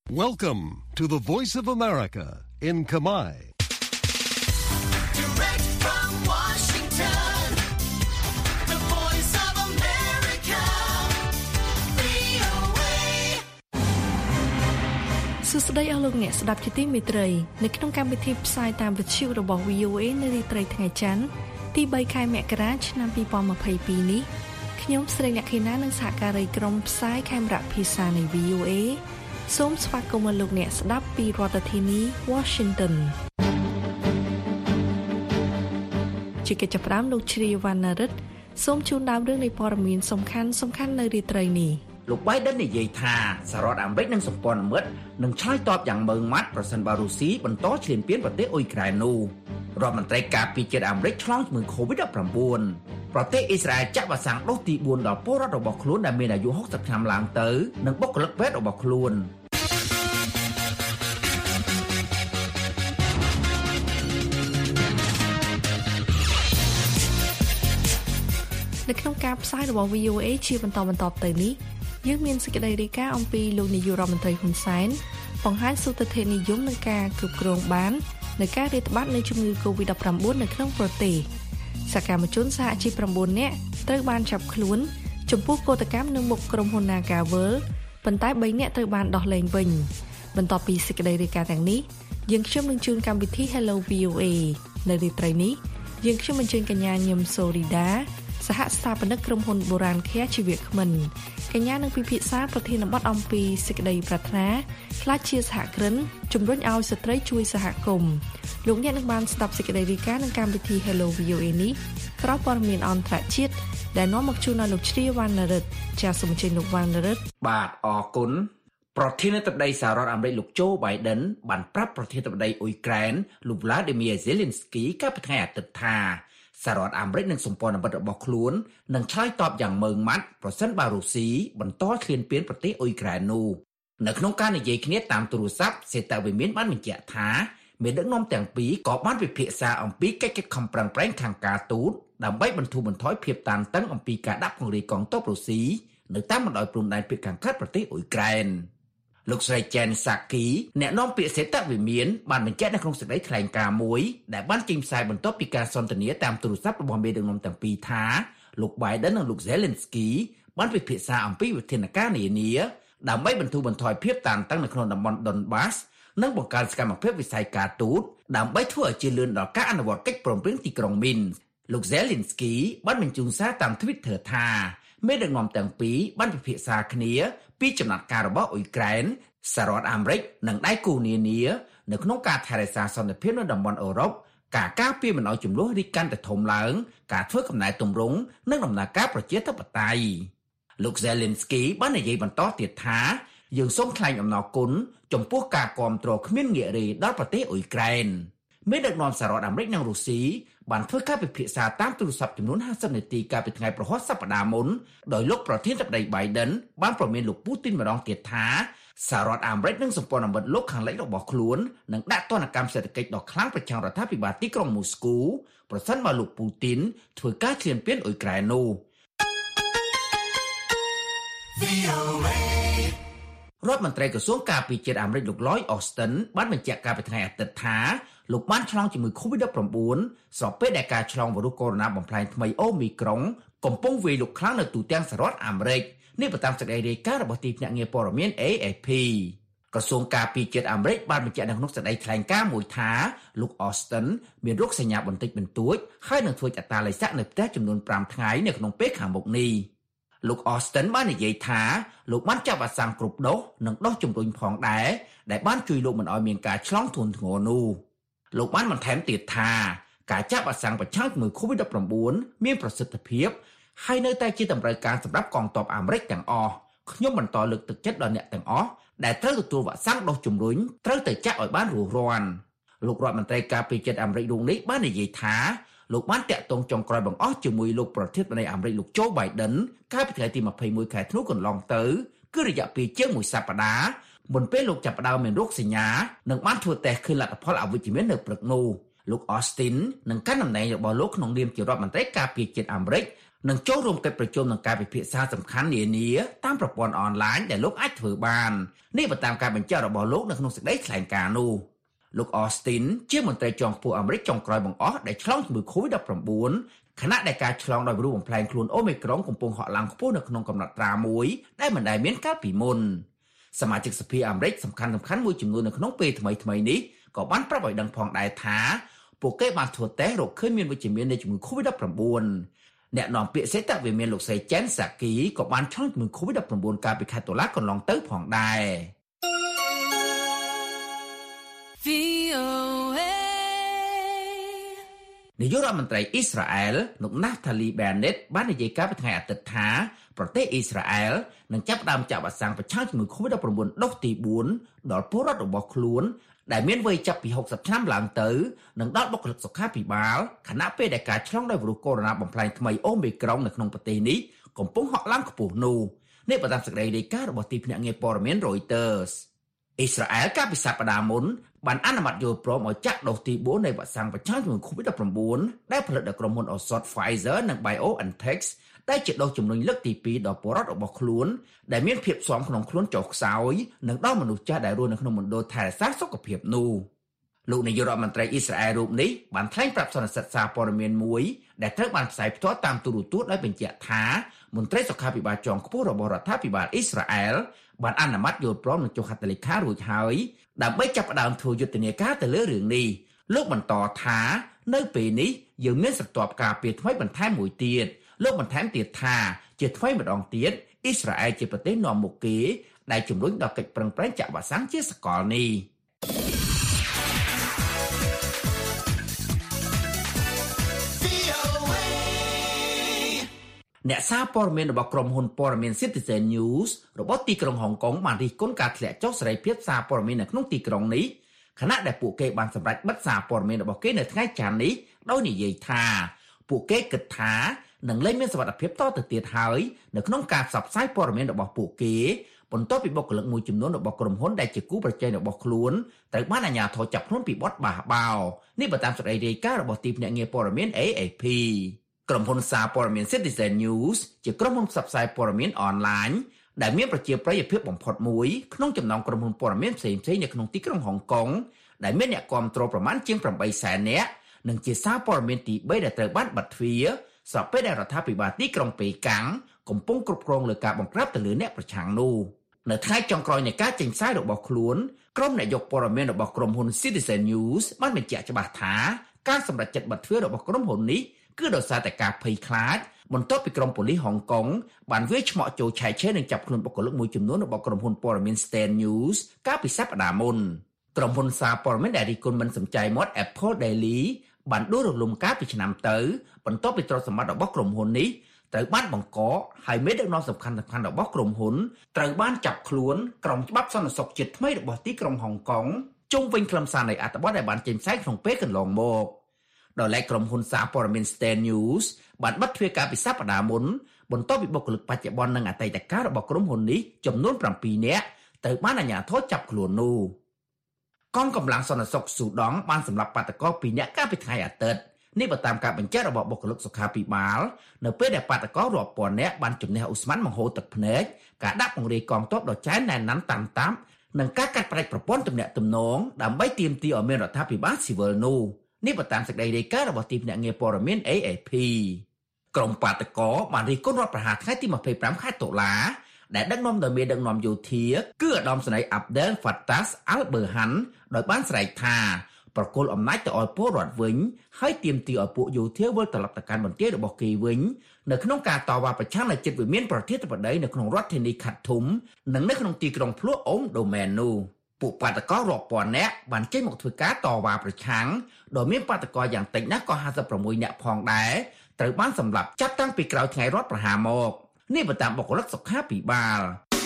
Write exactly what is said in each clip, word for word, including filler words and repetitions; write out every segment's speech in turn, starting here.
Welcome to the Voice of America in Khmer. Direct from Washington, the Voice of America, វី អូ เอសួស្តីអស់លោកអ្នកស្ដាប់ជាទីមេត្រីនៅក្នុងកម្មវិធីផ្សាយតាមវិទ្យុរបស់ វី អូ เอ នៅរាត្រីថ្ងៃច័ន្ទទីបីខែមករាឆ្នាំពីរពាន់ម្ភៃពីរនេះខ្ញុំស្រីអ្នកខេណានិងសហការីក្រុមផ្សាយខេមរៈភាសានៃ វី អូ เอ សូមស្វាគមន៍លោកអ្នកស្ដាប់ពីរដ្ឋធានី Washington ជាកិច្ចចាប់ផ្ដើមលោកជ្រាវណ្ណរិទ្ធសូមជូនដើមរឿងនៃព័ត៌មានសំខាន់សំខាន់នៅរាត្រីនេះលោក Biden និយាយថាសហរដ្ឋអាមេរិកនិងសម្ព័ន្ធមិត្តនឹងឆ្លើយតបយ៉ាងម៉ឺងម៉ាត់ប្រសិនបើរុស្ស៊ីបន្តឈ្លានពានប្រទេសអ៊ុយក្រែននោះរដ្ឋមន្ត្រីការពារជាតិអាមេរិកឆ្លងជំងឺ COVID ដប់ប្រាំបួន ប្រទេសអ៊ីស្រាអែលចាក់វ៉ាក់សាំងដូសទីបួនដល់ពលរដ្ឋរបស់ខ្លួនដែលមានអាយុហុកសិបឆ្នាំឡើងទៅនិងបុគ្គលិកពេទ្យរបស់ខ្លួននៅក្នុងការផ្សាយរបស់ វី អូ เอ ជាបន្តបន្តទៅនេះយើងមានសេចក្តីរាយការណ៍អំពីលោកនាយករដ្ឋមន្ត្រីហ៊ុនសែនបង្ហាញសុទធិនិយមនឹងការគ្រប់គ្រងបាននៃការរាតត្បាតនៃជំងឺ COVID ដប់ប្រាំបួននៅក្នុងប្រទេសសកម្មជនសហជីព៩នាក់ត្រូវបានចាប់ខ្លួនចំពោះកោតកម្មនៅមុខក្រុមហ៊ុន Nagavel ប៉ុន្តែបីនាក់ត្រូវបានដោះលែងវិញបន្ទាប់ពីសេចក្តីរាយការណ៍ទាំងនេះយើងខ្ញុំនឹងជូនកម្មវិធី Hello វី អូ เอ នៅរាត្រីនេះយើងខ្ញុំអញ្ជើញកញ្ញាញឹមសូរីដាសហស្ថាបនិកក្រុមហ៊ុនបូរាណខែជីវៈខ្មិនកញ្ញានឹងពិភាក្សាប្រធានបទអំពីសេចក្តីប្រាថ្នាខ្លាចជាសហគ្រិនជំរុញឲ្យស្ត្រីជួយសហគមន៍លោកអ្នកនឹងបានស្ដាប់សេចក្តីរាយការណ៍នឹងកម្មវិធី Hello វី អូ เอ នេះក្រោយព័ត៌មានអន្តរជាតិដែលនាំមកជូនដល់លោកជ្រាវណ្ណរិទ្ធចាសសូមអញ្ជើញលោកវណ្ណរិទ្ធបាទអរគុណប្រធានាធិបតីសហរដ្ឋអាមេរិកលោកโจ Biden បានប្រាប់ប្រធានាធិបតីអ៊ុយក្រែនលោក Vladimir Zelensky កាលពីថ្ងៃអាទិត្យថាសហរដ្ឋអាមេរិកនិងសម្ព័ន្ធមិត្តរបស់ខ្លួននឹងឆ្លើយតបយ៉ាងម៉ឺងម៉ាត់ប្រសិនបើរុស្ស៊ីបន្តឈ្លានពានប្រទេសអ៊ុយក្រែននោះនៅក្នុងការនិយាយគ្នាតាមទូរស័ព្ទសេតាវិមានបានបញ្ជាក់ថាមេដឹកនាំទាំងពីរក៏បានពិភាក្សាអំពីកិច្ចខិតខំប្រឹងប្រែងខាងការទូតដើម្បីបន្ធូរបន្ថយភាពតានតឹងអំពីការដាក់ពង្រាយកងទ័ពរុស្ស៊ីនៅតាមបណ្ដោយព្រំដែនភាគខាងកើតប្រទេសអ៊ុយក្រែនលោកស្រី Jen Psaki អ្នកនាំពាក្យសេតាវិមានបានបញ្ជាក់នៅក្នុងសេចក្តីថ្លែងការណ៍មួយដែលបានចេញផ្សាយបន្ទាប់ពីការសន្ទនាតាមទូរស័ព្ទរបស់មេដឹកនាំទាំងពីរថាលោក Biden និងលោក Zelensky បានពិភាក្សាអំពីវិធានការនានាដើម្បីបន្ធូរបន្ថយភាពតានតឹងនៅក្នុងតំបន់ Donbas និងបង្កើនសកម្មភាពវិស័យការទូតដើម្បីធ្វើឲ្យជឿនលឿនដល់ការអនុវត្តកិច្ចព្រមព្រៀងទីក្រុង Minsk លោក Zelensky បានបញ្ជូនសារតាម Twitter ថាមេដឹកនាំទាំងពីរបានពិភាក្សាគ្នាពីចំណាត់ការរបស់អ៊ុយក្រែនសហរដ្ឋអាមេរិកនិងដៃគូនានានៅក្នុងការថែរក្សាសន្តិភាពនៅតំបន់អឺរ៉ុបការការពារមិនឲ្យចំនួនរីកកាន់តែធំឡើងការធ្វើកំណែទម្រង់និងដំណើរការប្រជាធិបតេយ្យលោក Zelensky បាននិយាយបន្តទៀតថាយើងសូមថ្លែងអំណរគុណចំពោះការគាំទ្រគ្មានងាករេដល់ប្រទេសអ៊ុយក្រែនមេដឹកនាំសហរដ្ឋអាមេរិកនិងរុស្ស៊ីបានធ្វើការពិភាក្សាតាមទូរស័ព្ទចំនួនហាសិបនាទីកាលពីថ្ងៃប្រហ័សសប្តាហ៍មុនដោយលោកប្រធានាធិបតី Biden បានប្រមានលោកពូទីនម្ដងទៀតថាសហរដ្ឋអាមេរិកនិងសម្ព័ន្ធមិត្តលោកខាងលិចរបស់ខ្លួននឹងដាក់ទណ្ឌកម្មសេដ្ឋកិច្ចដ៏ខ្លាំងប្រឆាំងរដ្ឋាភិបាលទីក្រុងមូស្គូប្រសិនបើលោកពូទីនធ្វើការឈ្លានពានអ៊ុយក្រែននោះរដ្ឋមន្ត្រីក្រសួងការពារជាតិអាមេរិកលោក Lloyd Austin បានបញ្ជាក់កាលពីថ្ងៃអាទិត្យថាលោកបានឆ្លងជំងឺ COVID ដប់ប្រាំបួន ស្របពេលដែលការឆ្លងវីរុសកូវីដ -ដប់ប្រាំ បំផ្លែងថ្មីអូមីក្រុងកំពុងវាយលុកខ្លាំងនៅទូទាំងសហរដ្ឋអាមេរិកនេះតាមសេចក្តីរាយការណ៍របស់ទីភ្នាក់ងារព័ត៌មាន เอ เอฟ พี ក្រសួងការពារជាតិអាមេរិកបានបញ្ជាក់នៅក្នុងសេចក្តីថ្លែងការណ៍មួយថាលោក Austin មានរោគសញ្ញាបន្តិចបន្តួចហើយនឹងធ្វើចតាឡេសាក់នៅផ្ទះចំនួនប្រាំថ្ងៃនៅក្នុងពេលខាងមុខនេះលោក Austin បាននិយាយថាលោកបានចាប់វ៉ាក់សាំងគ្រប់ដូសនិងដូសជំរុញផងដែរដែលបានជួយលោកមិនឲ្យមានការឆ្លងធ្ងន់ធ្ងរនោះលោកបានបន្ថែមទៀតថាការចាប់វ៉ាក់សាំងប្រឆាំងជំងឺ COVID ដប់ប្រាំបួន មានប្រសិទ្ធភាពហើយនៅតែជាតម្រូវការសម្រាប់កងទ័ពអាមេរិកទាំងអស់ខ្ញុំបន្តលើកទឹកចិត្តដល់អ្នកទាំងអស់ដែលត្រូវទទួលវ៉ាក់សាំងដូសជំរុញត្រូវតែចាក់ឲ្យបានរួសរាន់លោករដ្ឋមន្ត្រីការពារជាតិអាមេរិករូបនេះបាននិយាយថាលោកបានតាក់ទងចុងក្រោយបង្អស់ជាមួយលោកប្រធានាធិបតីអាមេរិកលោកโจ Biden កាលពីថ្ងៃទីម្ភៃមួយខែធ្នូកន្លងទៅគឺរយៈពេលជាងមួយសប្តាហ៍មុនពេលលោកចាប់ផ្ដើមមានរោគសញ្ញានិងបានធ្វើតេស្តឃើញលទ្ធផលអវិជ្ជមាននៅព្រឹកនោះលោក Austin នឹងកាន់តំណែងរបស់លោកក្នុងនាមជារដ្ឋមន្ត្រីការពារជាតិអាមេរិកនឹងចូលរួមកិច្ចប្រជុំនឹងការពិភាក្សាសំខាន់នានាតាមប្រព័ន្ធអនឡាញដែលលោកអាចធ្វើបាននេះបើតាមការបញ្ជាក់របស់លោកនៅក្នុងសេចក្តីថ្លែងការណ៍នោះលោក Austin ជាមន្ត្រីជាន់ខ្ពស់អាមេរិកចុងក្រោយបង្អស់ដែលឆ្លងជំងឺ កូវីដ ដប់ប្រាំបួន ខណៈដែលការឆ្លងដោយវីរុសបំផ្លែងខ្លួនអូមីក្រុងកំពុងហក់ឡើងខ្ពស់នៅក្នុងកំណត់ត្រាមួយដែលមិនដែលមានកាលពីមុនសមាជិកសភាអាមេរិកសំខាន់ៗមួយចំនួននៅក្នុងពេលថ្មីៗនេះក៏បានប្រាប់ឲ្យដឹងផងដែរថាពួកគេបានធ្វើតេស្តរកឃើញមានវិជ្ជមាននៃជំងឺ កូវីដ ដប់ប្រាំបួន អ្នកនាំពាក្យសេតវិមានលោកស្រី Jen Psaki ក៏បានឆ្លងជំងឺ កូវីដ ដប់ប្រាំបួន កាលពីខែតុលាកន្លងទៅផងដែរនាយករដ្ឋមន្ត្រីអ៊ីស្រាអែលលោក Naftali Bennett បាននិយាយកាលពីថ្ងៃអាទិត្យថាប្រទេសអ៊ីស្រាអែលនឹងចាប់ផ្ដើមចាក់វ៉ាក់សាំងប្រឆាំងជំងឺ កូវីដ ដប់ប្រាំបួន ដូសទីបួនដល់ពលរដ្ឋរបស់ខ្លួនដែលមានវ័យចាប់ពីហុកសិបឆ្នាំឡើងទៅនិងដល់បុគ្គលិកសុខាភិបាលខណៈពេលដែលការឆ្លងដោយវីរុសកូវីដ បំផ្លែងថ្មីអូមីក្រុងនៅក្នុងប្រទេសនេះកំពុងហក់ឡើងខ្ពស់នោះនេះបើតាមសេចក្តីរាយការណ៍របស់ទីភ្នាក់ងារព័ត៌មាន Reuters អ៊ីស្រាអែលកាលពីសប្តាហ៍មុនបានអនុម័តយល់ព្រមឲ្យចាក់ដូសទីបួននៃវ៉ាក់សាំងប្រឆាំងជំងឺ កូវីដ ដប់ប្រាំបួន ដែលផលិតដោយក្រុមហ៊ុនឱសថ Pfizer និង BioNTech ដែលជាដូសជំនួយលើកទីពីរដល់ពលរដ្ឋរបស់ខ្លួនដែលមានភាពស៊ាំក្នុងខ្លួនចុះខ្សោយនិងដល់មនុស្សចាស់ដែលរស់នៅក្នុងមណ្ឌលថែរក្សាសុខភាពនោះលោកនាយករដ្ឋមន្ត្រីអ៊ីស្រាអែលរូបនេះបានថ្លែងប្រាប់សន្និសីទសារព័ត៌មានមួយដែលត្រូវបានផ្សាយផ្ទាល់តាមទូរទស្សន៍ដោយបញ្ជាក់ថាមន្ត្រីសុខាភិបាលជាន់ខ្ពស់របស់រដ្ឋាភិបាលអ៊ីស្រាអែលបានអនុម័តយល់ព្រមនឹងចុះហត្ថលេខារួចហើយដើម្បីចាប់ផ្ដើមធ្វើយុទ្ធនាការទៅលើរឿងនេះលោកបន្តថានៅពេលនេះយើងមានស្រទាប់ការពារថ្មីបន្ថែមមួយទៀតលោកបន្ថែមទៀតថាជាថ្មីម្ដងទៀតអ៊ីស្រាអែលជាប្រទេសនាំមុខគេដែលជំរុញដល់កិច្ចប្រឹងប្រែងចាក់វ៉ាក់សាំងជាសកលនេះអ្នកសារព័ត៌មានរបស់ក្រុមហ៊ុនព័ត៌មាន Citizen News របស់ទីក្រុងហុងកុងបានរិះគន់ការធ្លាក់ចុះសេរីភាពសារព័ត៌មាននៅក្នុងទីក្រុងនេះខណៈដែលពួកគេបានសម្រេចបិទសារព័ត៌មានរបស់គេនៅថ្ងៃច័ន្ទនេះដោយនិយាយថាពួកគេគិតថានឹងលែងមានសុវត្ថិភាពតទៅទៀតហើយនៅក្នុងការផ្សព្វផ្សាយព័ត៌មានរបស់ពួកគេបន្ទាប់ពីបុគ្គលិកមួយចំនួនរបស់ក្រុមហ៊ុនដែលជាគូប្រជែងរបស់ខ្លួនត្រូវបានអាជ្ញាធរចាប់ខ្លួនពីបទបះបោរនេះបើតាមសេចក្តីរាយការណ៍របស់ទីភ្នាក់ងារព័ត៌មាន A F P ក្រុមហ៊ុនសារព័ត៌មាន Citizen News ជាក្រុមហ៊ុនផ្សព្វផ្សាយព័ត៌មានអនឡាញដែលមានប្រជាប្រិយភាពបំផុតមួយក្នុងចំណោមក្រុមហ៊ុនព័ត៌មានផ្សេងៗនៅក្នុងទីក្រុងហុងកុងដែលមានអ្នកគាំទ្រប្រមាណជាងប្រាំបីសែននាក់និងជាសារព័ត៌មានទីបីដែលត្រូវបានបិទទ្វារស្របពេលដែលរដ្ឋាភិបាលទីក្រុងប៉េកាំងកំពុងគ្រប់គ្រងលើការបង្ក្រាបទៅលើអ្នកប្រឆាំងនោះនៅថ្ងៃចុងក្រោយនៃការចេញផ្សាយរបស់ខ្លួនក្រុមអ្នកយកព័ត៌មានរបស់ក្រុមហ៊ុន Citizen News បានបញ្ជាក់ច្បាស់ថាការសម្រេចចិត្តបិទទ្វាររបស់ក្រុមហ៊ុននេះគឺដោយសារតែការភ័យខ្លាចបន្ទាប់ពីក្រុមប៉ូលីសហុងកុងបានវាយឆ្មក់ចូលឆែកឆេរនិងចាប់ខ្លួនបុគ្គលិកមួយចំនួនរបស់ក្រុមហ៊ុនព័ត៌មាន Stan News កាលពីសប្តាហ៍មុនក្រុមហ៊ុនសារព័ត៌មានដែលរិះគន់មិនសំចៃមាត់ Apple Daily បានដួលរលំកាលពីឆ្នាំទៅបន្ទាប់ពីទ្រព្យសម្បត្តិរបស់ក្រុមហ៊ុននេះត្រូវបានបង្កកហើយមេដឹកនាំសំខាន់ៗរបស់ក្រុមហ៊ុនត្រូវបានចាប់ខ្លួនក្រុមច្បាប់សន្តិសុខជាតិថ្មីរបស់ទីក្រុងហុងកុងជុំវិញខ្លឹមសារនៃអត្ថបទដែលបានចេញផ្សាយក្នុងពេលកន្លងមកដោយឡែកក្រុមហ៊ុនសារព័ត៌មាន Stan News បានបិទទ្វារការពីសប្តាហ៍មុនបន្ទាប់ពីបុគ្គលិកបច្ចុប្បន្ននិងអតីតកាលរបស់ក្រុមហ៊ុននេះចំនួនប្រាំពីរនាក់ត្រូវបានអាជ្ញាធរចាប់ខ្លួននោះកងកម្លាំងសន្តិសុខស៊ូដង់បានសម្លាប់បាតុករពីរនាក់កាលពីថ្ងៃអាទិត្យនេះបើតាមការបញ្ជាក់របស់បុគ្គលិកសុខាភិបាលនៅពេលដែលបាតុកររាប់ពាន់នាក់បានជំនះឧស្ម័នបង្ហូរទឹកភ្នែកការដាក់ពង្រាយកងទ័ពដ៏ចែនណែនណាន់តាមតាប់និងការកាត់ផ្តាច់ប្រព័ន្ធទំនាក់ទំនងដើម្បីទាមទារឲ្យមានរដ្ឋាភិបាលស៊ីវិលនោះនេះបើតាមសេចក្តីរាយការណ៍របស់ទីភ្នាក់ងារព័ត៌មាន A F P ក្រុមបាតុករបានរិះគន់រដ្ឋប្រហារថ្ងៃទីម្ភៃប្រាំខែតុលាដែលដឹកនាំដោយមេដឹកនាំយោធាគឺឧត្តមសេនីយ៍ Abdel Fattah al-Burhan ដោយបានស្រែកថាប្រគល់អំណាចទៅឲ្យពលរដ្ឋវិញហើយទាមទារឲ្យពួកយោធាវិលត្រឡប់ទៅកាន់បន្ទាយរបស់គេវិញនៅក្នុងការតវ៉ាប្រឆាំងនឹងចិត្តវិមានប្រធានាធិបតីនៅក្នុងរដ្ឋធានី Khartoum និងនៅក្នុងទីក្រុងភ្លួអ៊ុំដូមែននោះពួកបាតុកររាប់ពាន់នាក់បានចេញមកធ្វើការតវ៉ាប្រឆាំងដោយមានបាតុករយ៉ាងតិចណាស់ក៏ห้าสิบหกនាក់ផងដែរត្រូវបានសម្លាប់ចាប់តាំងពីក្រោយថ្ងៃរដ្ឋប្រហារមកនេះបើតាមបុគ្គលិកសុខាភិបាល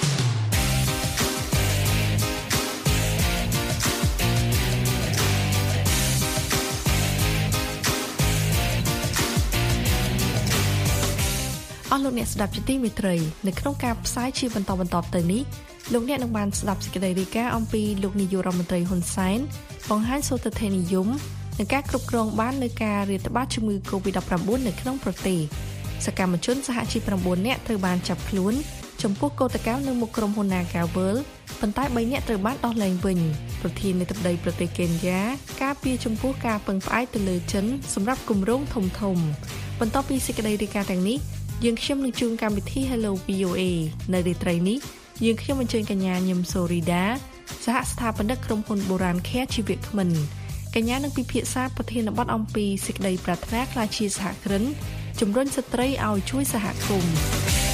អស់លោកអ្នកស្ដាប់ជាទីមេត្រីនៅក្នុងការផ្សាយជាបន្តបន្ទាប់ទៅនេះលោកអ្នកនឹងបានស្ដាប់សេចក្តីរាយការណ៍អំពីលោកនាយករដ្ឋមន្ត្រីហ៊ុនសែនបង្ហាញសុទធិនិយមនិងការគ្រប់គ្រងបាននៃការរាតត្បាតជំងឺ កូវីដ ដប់ប្រាំបួន នៅក្នុងប្រទេសសកម្មជនសហជីពnineនាក់ត្រូវបានចាប់ខ្លួនចំពោះកោតកម្មនៅមុខក្រុមហ៊ុន Nagavel ប៉ុន្តែthreeនាក់ត្រូវបានដោះលែងវិញប្រធានាធិបតីប្រទេសកេនយ៉ាការពារចំពោះការពឹងផ្អែកទៅលើចិនសម្រាប់គម្រោងធំធំបន្ទាប់ពីសេចក្តីរាយការណ៍ទាំងនេះយើងខ្ញុំនឹងជួនកម្មវិធី Hello វី អូ เอ នៅរាត្រីនេះយើងខ្ញុំអញ្ជើញកញ្ញាញឹមសូរីដាសហស្ថាបនិកក្រុមហ៊ុនបូរាណខែជីវៈខ្មិនកញ្ញានឹងពិភាក្សាប្រធានបទអំពីសេចក្តីប្រាថ្នាក្លាយជាសហគ្រិនជំរុញស្ត្រីឲ្យជួយសហគមន៍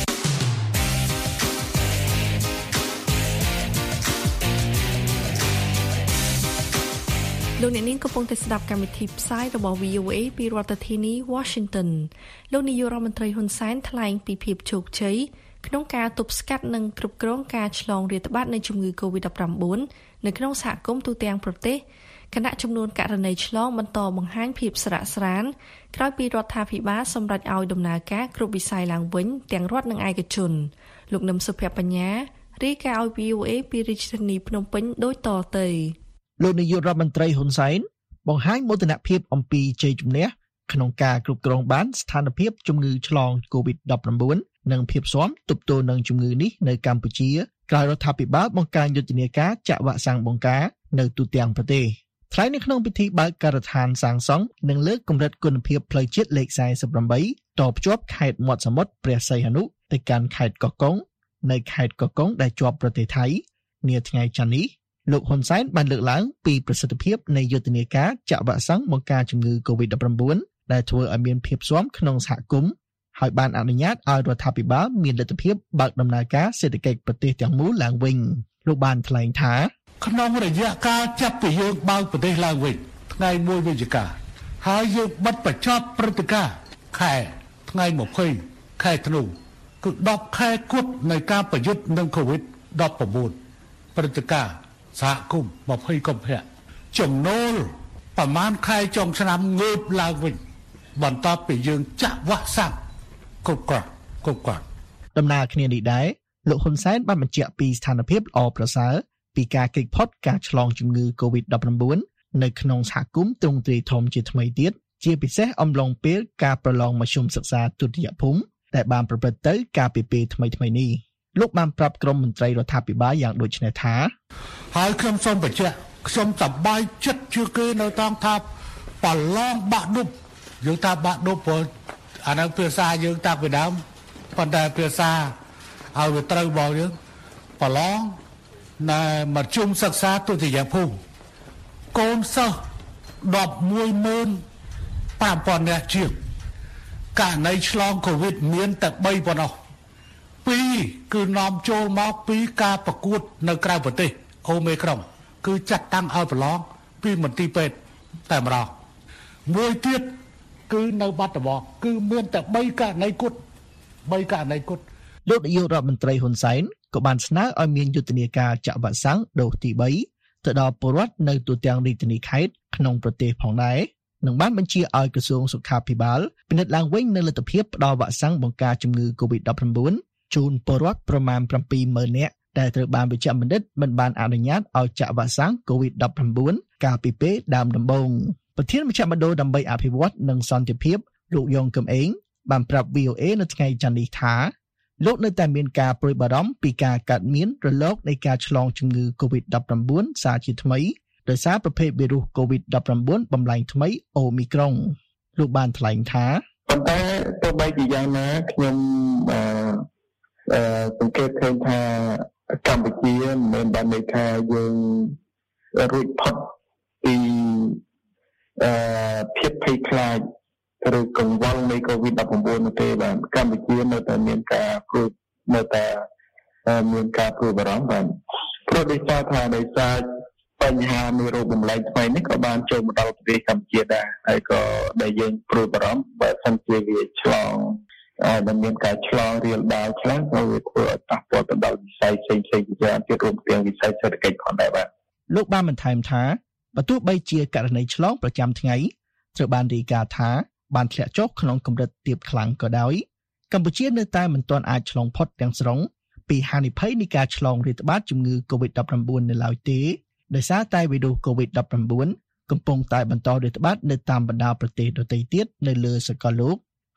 លោកអ្នកនាងកំពុងតែស្ដាប់កម្មវិធីផ្សាយរបស់ វី អូ เอ ពីរដ្ឋធានី Washington លោកនាយករដ្ឋមន្ត្រីហ៊ុនសែនថ្លែងពីភាពជោគជ័យក្នុងការទប់ស្កាត់និងគ្រប់គ្រងការឆ្លងរាតត្បាតនៃជំងឺ កូវីដ-nineteen នៅក្នុងសហគមន៍ទូទាំងប្រទេសគណៈចំនួនករណីឆ្លងបន្តបង្ហាញភាពស្រាក់ស្រានក្រោយពីរដ្ឋាភិបាលសម្រេចឲ្យដំណើរការគ្រប់វិស័យឡើងវិញទាំងរដ្ឋនិងឯកជនលោកនឹមសុភបញ្ញារាយការណ៍ឲ្យ វី អូ เอ ពីរាជធានីភ្នំពេញដូចតទៅលោកនាយករដ្ឋមន្ត្រីហ៊ុនសែនបង្ហាញមោទនភាពអំពីជ័យជំនះក្នុងការគ្រប់គ្រងបានស្ថានភាពជំងឺឆ្លង កូវីដ-nineteen និងភាពស៊ាំទប់ទល់នឹងជំងឺនេះនៅកម្ពុជាក្រោយរដ្ឋាភិបាលបង្កើនយុទ្ធនាការចាក់វ៉ាក់សាំងបង្ការនៅទូទាំងប្រទេសថ្លែងនៅក្នុងពិធីបើកការដ្ឋានសាងសង់និងលើកកម្រិតគុណភាពផ្លូវជាតិលេខforty-eightតភ្ជាប់ខេត្តមាត់សមុទ្រព្រះសីហនុទៅកាន់ខេត្តកោះកុងនៅខេត្តកោះកុងដែលជាប់ប្រទេសថៃនាថ្ងៃច័ន្ទនេះលោកហ៊ុនសែនបានលើកឡើងពីប្រសិទ្ធភាពនៃយុទ្ធនាការចាក់វ៉ាក់សាំងបង្ការជំងឺ កូវីដ-nineteen ដែលធ្វើឲ្យមានភាពស៊ាំក្នុងសហគមន៍ហើយបានអនុញ្ញាតឲ្យរដ្ឋាភិបាលមានលទ្ធភាពបើកដំណើរការសេដ្ឋកិច្ចប្រទេសទាំងមូលឡើងវិញលោកបានថ្លែងថាក្នុងរយៈកាលចាប់ពីយើងបើកប្រទេសឡើងវិញថ្ងៃមួយវិច្ឆិកាហើយយើងបិទបញ្ចប់ព្រឹត្តិការណ៍ខែថ្ងៃtwentyខែធ្នូគឺtenខែគត់នៃការប្រយុទ្ធនឹង កូវីដ-nineteen ព្រឹត្តិការណ៍សហគមន៍twentyកុម្ភៈចំណូលប្រមាណខែចុងឆ្នាំងើបឡើងវិញបន្ទាប់ពីយើងចាក់វ៉ាក់សាំងគ្រប់គ្រាន់គ្រប់គ្រាន់ដំណើរគ្នានេះដែរលោកហ៊ុនសែនបានបញ្ជាក់ពីស្ថានភាពល្អប្រសើរពីការគេចផុតការឆ្លងជំងឺ កូវីដ-nineteen នៅក្នុងសហគមន៍ទ្រង់ទ្រាយធំជាថ្មីទៀតជាពិសេសអំឡុងពេលការប្រឡងមធ្យមសិក្សាទុតិយភូមិដែលបានប្រព្រឹត្តទៅកាលពីពេលថ្មីៗនេះលោកបានប្រាប់ក្រុមមន្ត្រីរដ្ឋាភិបាលយ៉ាងដូចនេះថាហើយខ្ញុំសូមបញ្ជាក់ខ្ញុំសប្បាយចិត្តជាងគេនៅតាមថាប្រឡងបាក់ឌុបយើងថាបាក់ឌុបព្រោះអានោះភាសាយើងតាំងពីដើមប៉ុន្តែភាសាឲ្យវាត្រូវបងយើងប្រឡងនៅមធ្យមសិក្សាទុតិយភូមិកូនសិស្សeleven thousand five hundredនាក់ជាងករណីឆ្លងកូវីដមានតែthreeប៉ុណ្ណោះtwoគឺនាំចូលមកពីការប្រកួតនៅក្រៅប្រទេសអូមេក្រុងគឺចាត់តាំងឲ្យប្រឡងពីមន្ទីរពេទ្យតែម្ដងមួយទៀតគឺនៅបាត់ដំបងគឺមានតែthreeករណីគត់threeករណីគត់លោកនាយករដ្ឋមន្ត្រីហ៊ុនសែនក៏បានស្នើឲ្យមានយុទ្ធនាការចាក់វ៉ាក់សាំងដូសទីthreeទៅដល់ពលរដ្ឋនៅទូទាំងរាជធានីខេត្តក្នុងប្រទេសផងដែរនិងបានបញ្ជាឲ្យក្រសួងសុខាភិបាលពិនិត្យឡើងវិញនូវលទ្ធភាពផ្ដល់វ៉ាក់សាំងបង្ការជំងឺ កូវីដ-nineteen ជូនពលរដ្ឋប្រមាណseven thousandនាក់ដែលត្រូវបានវិជ្ជបណ្ឌិតមិនបានអនុញ្ញាតឲ្យចាក់វ៉ាក់សាំង កូវីដ-nineteen កាលពីពេលដើមដំបូងប្រធានមជ្ឈមណ្ឌលដើម្បីអភិវឌ្ឍនិងសន្តិភាពលោកយ៉ងកឹមអេងបានប្រាប់ វី អូ เอ នៅថ្ងៃច័ន្ទនេះថាលោកនៅតែមានការព្រួយបារម្ភពីការកើតមានរលកនៃការឆ្លងជំងឺ កូវីដ-nineteen សារជាថ្មីដោយសារប្រភេទវីរុស កូវីដ-nineteen បំលែងថ្មីអូមីក្រុងលោកបានថ្លែងថាប៉ុន្តែទោះបីជាយ៉ាងណាខ្ញុំអឺអឺសង្កេតឃើញថាកម្ពុជាមិនមែនបានន័យថាយើងរួចផុតពីអឺភាពភ័យខ្លាចឬកង្វល់នៃ កូវីដ-nineteen នោះទេបាទកម្ពុជានៅតែមានការព្រួយនៅតែមានការព្រួយបារម្ភបាទព្រោះដោយសារថាដោយសារបញ្ហាមេរោគបំលែងថ្មីនេះក៏បានចូលមកដល់ប្រទេសកម្ពុជាដែរហើយក៏ដែលយើងព្រួយបារម្ភបើសិនជាវាឆ្លងហើយมันមានការឆ្លងរៀលដាលខ្លះក៏វាធ្វើឲ្យប៉ះពាល់ទៅដល់វិស័យផ្សេងៗជាច្រើនទៀតរួមទាំងវិស័យសេដ្ឋកិច្ចផងដែរបាទលោកបានបន្ថែមថាបើទោះបីជាករណីឆ្លងប្រចាំថ្ងៃត្រូវបានរាយការណ៍ថាបានធ្លាក់ចុះក្នុងកម្រិតទាបខ្លាំងក៏ដោយកម្ពុជានៅតែមិនទាន់អាចឆ្លងផុតទាំងស្រុងពីហានិភ័យនៃការឆ្លងរាតត្បាតជំងឺ កូវីដ-nineteen នៅឡើយទេដោយសារតែវីរុស កូវីដ-nineteen កំពុងតែបន្តរាតត្បាតនៅតាមបណ្ដាប្រទេសដទៃទៀតនៅលើសកលលោក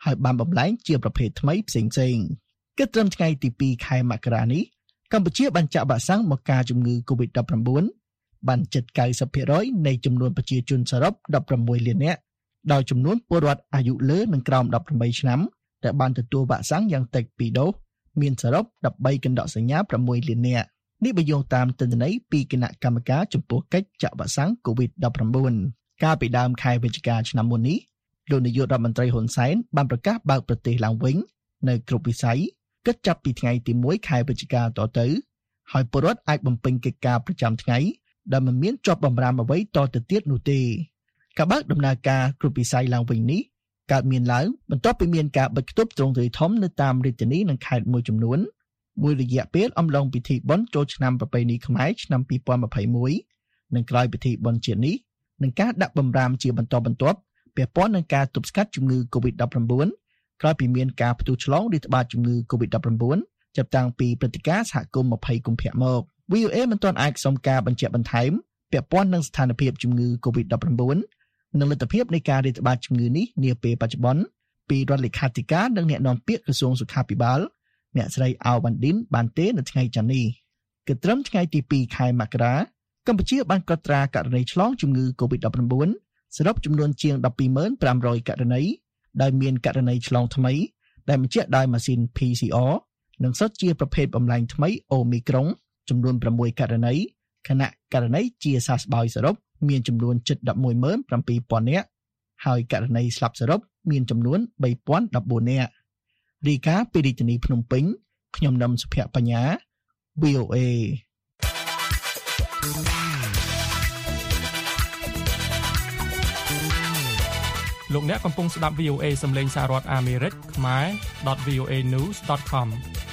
ហើយបានបំលែងជាប្រភេទថ្មីផ្សេងៗគិតត្រឹមថ្ងៃទីពីរខែមករានេះកម្ពុជាបានចាក់វ៉ាក់សាំងមកការជំងឺ កូវីដ ដប់ប្រាំបួន បានជិត 九十ភាគរយ នៃចំនួនប្រជាជនសរុប ដប់ប្រាំមួយលាននាក់ដោយចំនួនពលរដ្ឋអាយុលើនិងក្រោម ដប់ប្រាំបី ឆ្នាំដែលបានទទួលវ៉ាក់សាំងយ៉ាងតិចពីរដូសមានសរុប ដប់បី កណ្ដកសញ្ញា ប្រាំមួយលាននាក់នេះបញ្យល់តាមទិន្នន័យពីគណៈកម្មការចំពោះកិច្ចចាក់វ៉ាក់សាំង កូវីដ ដប់ប្រាំបួន កាលពីដើមខែវិច្ឆិកាឆ្នាំមុននេះលោកនាយករដ្ឋមន្ត្រីហ៊ុនសែនបានប្រកាសបើកប្រទេសឡើងវិញនៅគ្រប់វិស័យគិតចាប់ពីថ្ងៃទីមួយខែវិច្ឆិកាតទៅហើយពលរដ្ឋអាចបំពេញកិច្ចការប្រចាំថ្ងៃដែលមិនមានជាប់បម្រាមអ្វីតទៅទៀតនោះទេការបើកដំណើរការគ្រប់វិស័យឡើងវិញនេះកើតមានឡើងបន្ទាប់ពីមានការបិទគប់ទ្រង់ទ្រាយធំនៅតាមរាជធានីនិងខេត្តមួយចំនួនមួយរយៈពេលអំឡុងពិធីបុណ្យចូលឆ្នាំប្រពៃណីខ្មែរឆ្នាំពីរពាន់ម្ភៃមួយនិងក្រោយពិធីបុណ្យជាតិនេះនឹងការដាក់បម្រាមជាបន្តបន្ទាប់ពាក់ព័ន្ធនឹងការទប់ស្កាត់ជំងឺ កូវីដ ដប់ប្រាំបួន ក្រោយពីមានការផ្ទុះឆ្លងរាតត្បាតជំងឺ កូវីដ ដប់ប្រាំបួន ចាប់តាំងពីព្រឹត្តិការណ៍សហគមន៍ម្ភៃកុម្ភៈមក វី អូ អេ មិនទាន់អាចសុំការបញ្ជាក់បន្ថែមពាក់ព័ន្ធនឹងស្ថានភាពជំងឺ កូវីដ ដប់ប្រាំបួន និងលទ្ធភាពនៃការរាតត្បាតជំងឺនេះនាពេលបច្ចុប្បន្នពីរដ្ឋលេខាធិការនិងអ្នកនាំពាក្យក្រសួងសុខាភិបាលអ្នកស្រីអោវ៉ាន់ឌិនបានទេនៅថ្ងៃច័ន្ទនេះគឺត្រឹមថ្ងៃទីពីរខែមករាកម្ពុជាបានកត់ត្រាករណីឆ្លងជំងឺ កូវីដ ដប់ប្រាំបួន សរុបចំនួនជាង ដប់ពីរម៉ឺនប្រាំរយ ករណីដោយមានករណីឆ្លងថ្មីដែលបញ្ជាក់ដោយម៉ាស៊ីន ភី ស៊ី អារ និងសុទ្ធជាប្រភេទបំលែងថ្មី Omicron ចំនួនប្រាំមួយករណីខណៈករណីជាសះស្បើយសរុបមានចំនួនជិត ដប់មួយម៉ឺនប្រាំពីរពាន់ នាក់ហើយករណីស្លាប់សរុបមានចំនួន បីពាន់ដប់បួន នាក់រាយការណ៍ពីរាជធានីភ្នំពេញខ្ញុំនឹមសុភ័ក្របញ្ញា វី អូ អេលោកអ្នកកំពុងស្ដាប់ វី អូ អេ សំឡេងសហរដ្ឋអាមេរិកខ្មែរ .វី អូ เอ news ដត com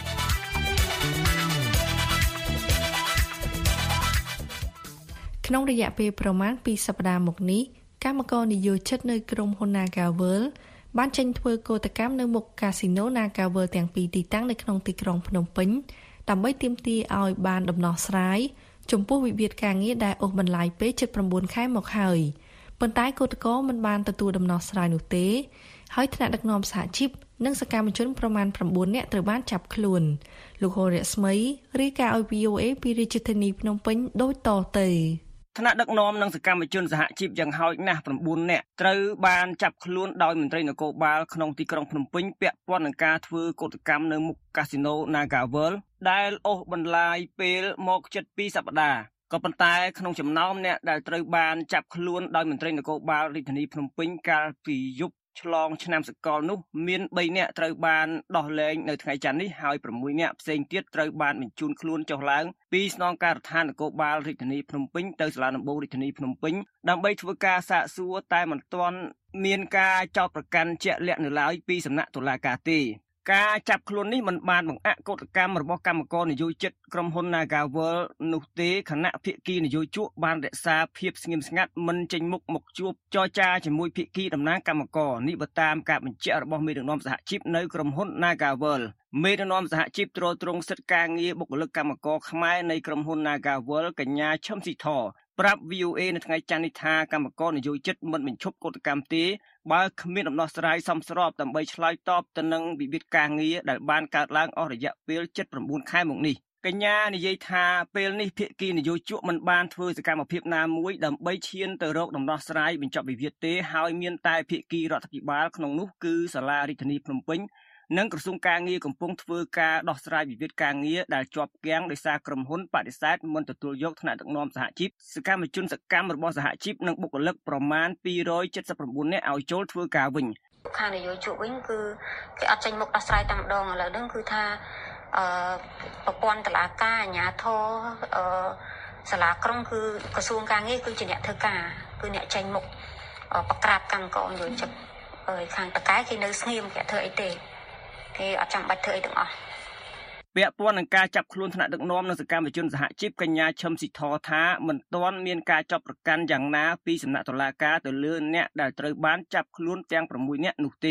ក្នុងរយៈពេលប្រមាណពីរសប្តាហ៍មកនេះកម្មករនិយោជិតនៅក្រុមហ៊ុន Nagavel បានចេញធ្វើកោតកម្មនៅមុខកាស៊ីណូ Nagavel ទាំងពីរទីតាំងនៅក្នុងទីក្រុងភ្នំពេញដើម្បីទាមទារឲ្យបានដំណោះស្រាយចំពោះវិវាទការងារដែលអូសបន្លាយពេលជិតប្រាំបួនខែមកហើយប៉ុន្តែកោតក្រមិនបានទទួលដំណោះស្រាយនោះទេហើយថ្នាក់ដឹកនាំសហជីពនិងសកម្មជនប្រមាណប្រាំបួននាក់ត្រូវបានចាប់ខ្លួនលោកហូរៈស្មីរាយការណ៍ឲ្យ វី អូ អេ ពីរាជធានីភ្នំពេញដូចតទៅថ្នាក់ដឹកនាំនិងសកម្មជនសហជីពយ៉ាងហោចណាស់ប្រាំបួននាក់ត្រូវបានចាប់ខ្លួនដោយមន្ត្រីនគរបាលក្នុងទីក្រុងភ្នំពេញពាក់ព័ន្ធនឹងការធ្វើកោតកម្មនៅមុខកាស៊ីណូ Nagavel ដែលអូសបន្លាយពេលមកជិតពីរសប្តាហ៍ក៏ប៉ុន្តែក្នុងចំណោមអ្នកដែលត្រូវបានចាប់ខ្លួនដោយមន្ត្រីនគរបាលរាជធានីភ្នំពេញកាលពីយប់ឆ្លងឆ្នាំសកលនោះមានបីនាក់ត្រូវបានដោះលែងនៅថ្ងៃច័ន្ទនេះហើយប្រាំមួយនាក់ផ្សេងទៀតត្រូវបានបញ្ជូនខ្លួនចុះឡើងពីស្នងការដ្ឋាននគរបាលរាជធានីភ្នំពេញទៅសាលាដំបូងរាជធានីភ្នំពេញដើម្បីធ្វើការសាកសួរតែមិនទាន់មានការចោទប្រកាន់ជាក់លាក់នៅឡើយពីសំណាក់តុលាការទេការចាប់ខ្លួននេះមិនបានបង្អាក់កោតកម្មរបស់កម្មករនយោជិតក្រុមហ៊ុន Nagavel នោះទេខណៈភាគីនយោជកបានរក្សាភាពស្ងៀមស្ងាត់មិនចេញមុខមកជួបចរចាជាមួយភាគីតំណាងកម្មករនេះបើតាមការបញ្ជាក់របស់មេដឹកនាំសហជីពនៅក្រុមហ៊ុន Nagavel មេដឹកនាំសហជីពត្រួតត្រងសិទ្ធិការងារបុគ្គលិកកម្មករខ្មែរនៃក្រុមហ៊ុន Nagavel កញ្ញាឈឹមស៊ីធប្រាប់ វី អូ អេ នៅថ្ងៃច័ន្ទនេះថាកម្មករនយោជិតមិនបញ្ឈប់កោតកម្មទេបើគ្មានដំណោះស្រាយសមស្របដើម្បីឆ្លើយតបទៅនឹងវិវាទការងារដែលបានកើតឡើងអស់រយៈពេលជិតប្រាំបួនខែមកនេះកញ្ញានិយាយថាពេលនេះភាគីនយោជកមិនបានធ្វើសកម្មភាពណាមួយដើម្បីឈានទៅរកដំណោះស្រាយបញ្ចប់វិវាទទេហើយមានតែភាគីរដ្ឋាភិបាលក្នុងនោះគឺសាលារាជធានីភ្នំពេញនិងក្រសួងការងារកំពុងធ្វើការដោះស្រាយវិវាទការងារដែលជាប់គាំងដោយសារក្រុមហ៊ុនបដិសេធមិនទទួលយកថ្នាក់ដឹកនាំសហជីពសកម្មជនសកម្មរបស់សហជីពនិងបុគ្គលិកប្រមាណពីររយเจ็ดสิบเก้าនាក់ឲ្យចូលធ្វើការវិញខាងនយោជកវិញគឺគេអត់ចេញមុខដោះស្រាយតែម្ដងឥឡូវហ្នឹងគឺថាអឺប្រព័ន្ធតុលាការអាជ្ញាធរអឺសាលាក្រុងគឺក្រសួងការងារគឺជាអ្នកធ្វើការគឺអ្នកចេញមុខបក្រាបកម្មករនយោជកហើយខាងតកែគេនៅស្ងៀមគេធ្វើអីទេគេអត់ចាំបាច់ធ្វើអីទាំងអស់ពាក់ព័ន្ធនឹងការចាប់ខ្លួនថ្នាក់ដឹកនាំនិងសកម្មជនសហជីពកញ្ញាឈឹមស៊ីធថាមិនទាន់មានការចាប់ប្រកាន់យ៉ាងណាពីសំណាក់តុលាការទៅលើអ្នកដែលត្រូវបានចាប់ខ្លួនទាំងប្រាំមួយនាក់នោះទេ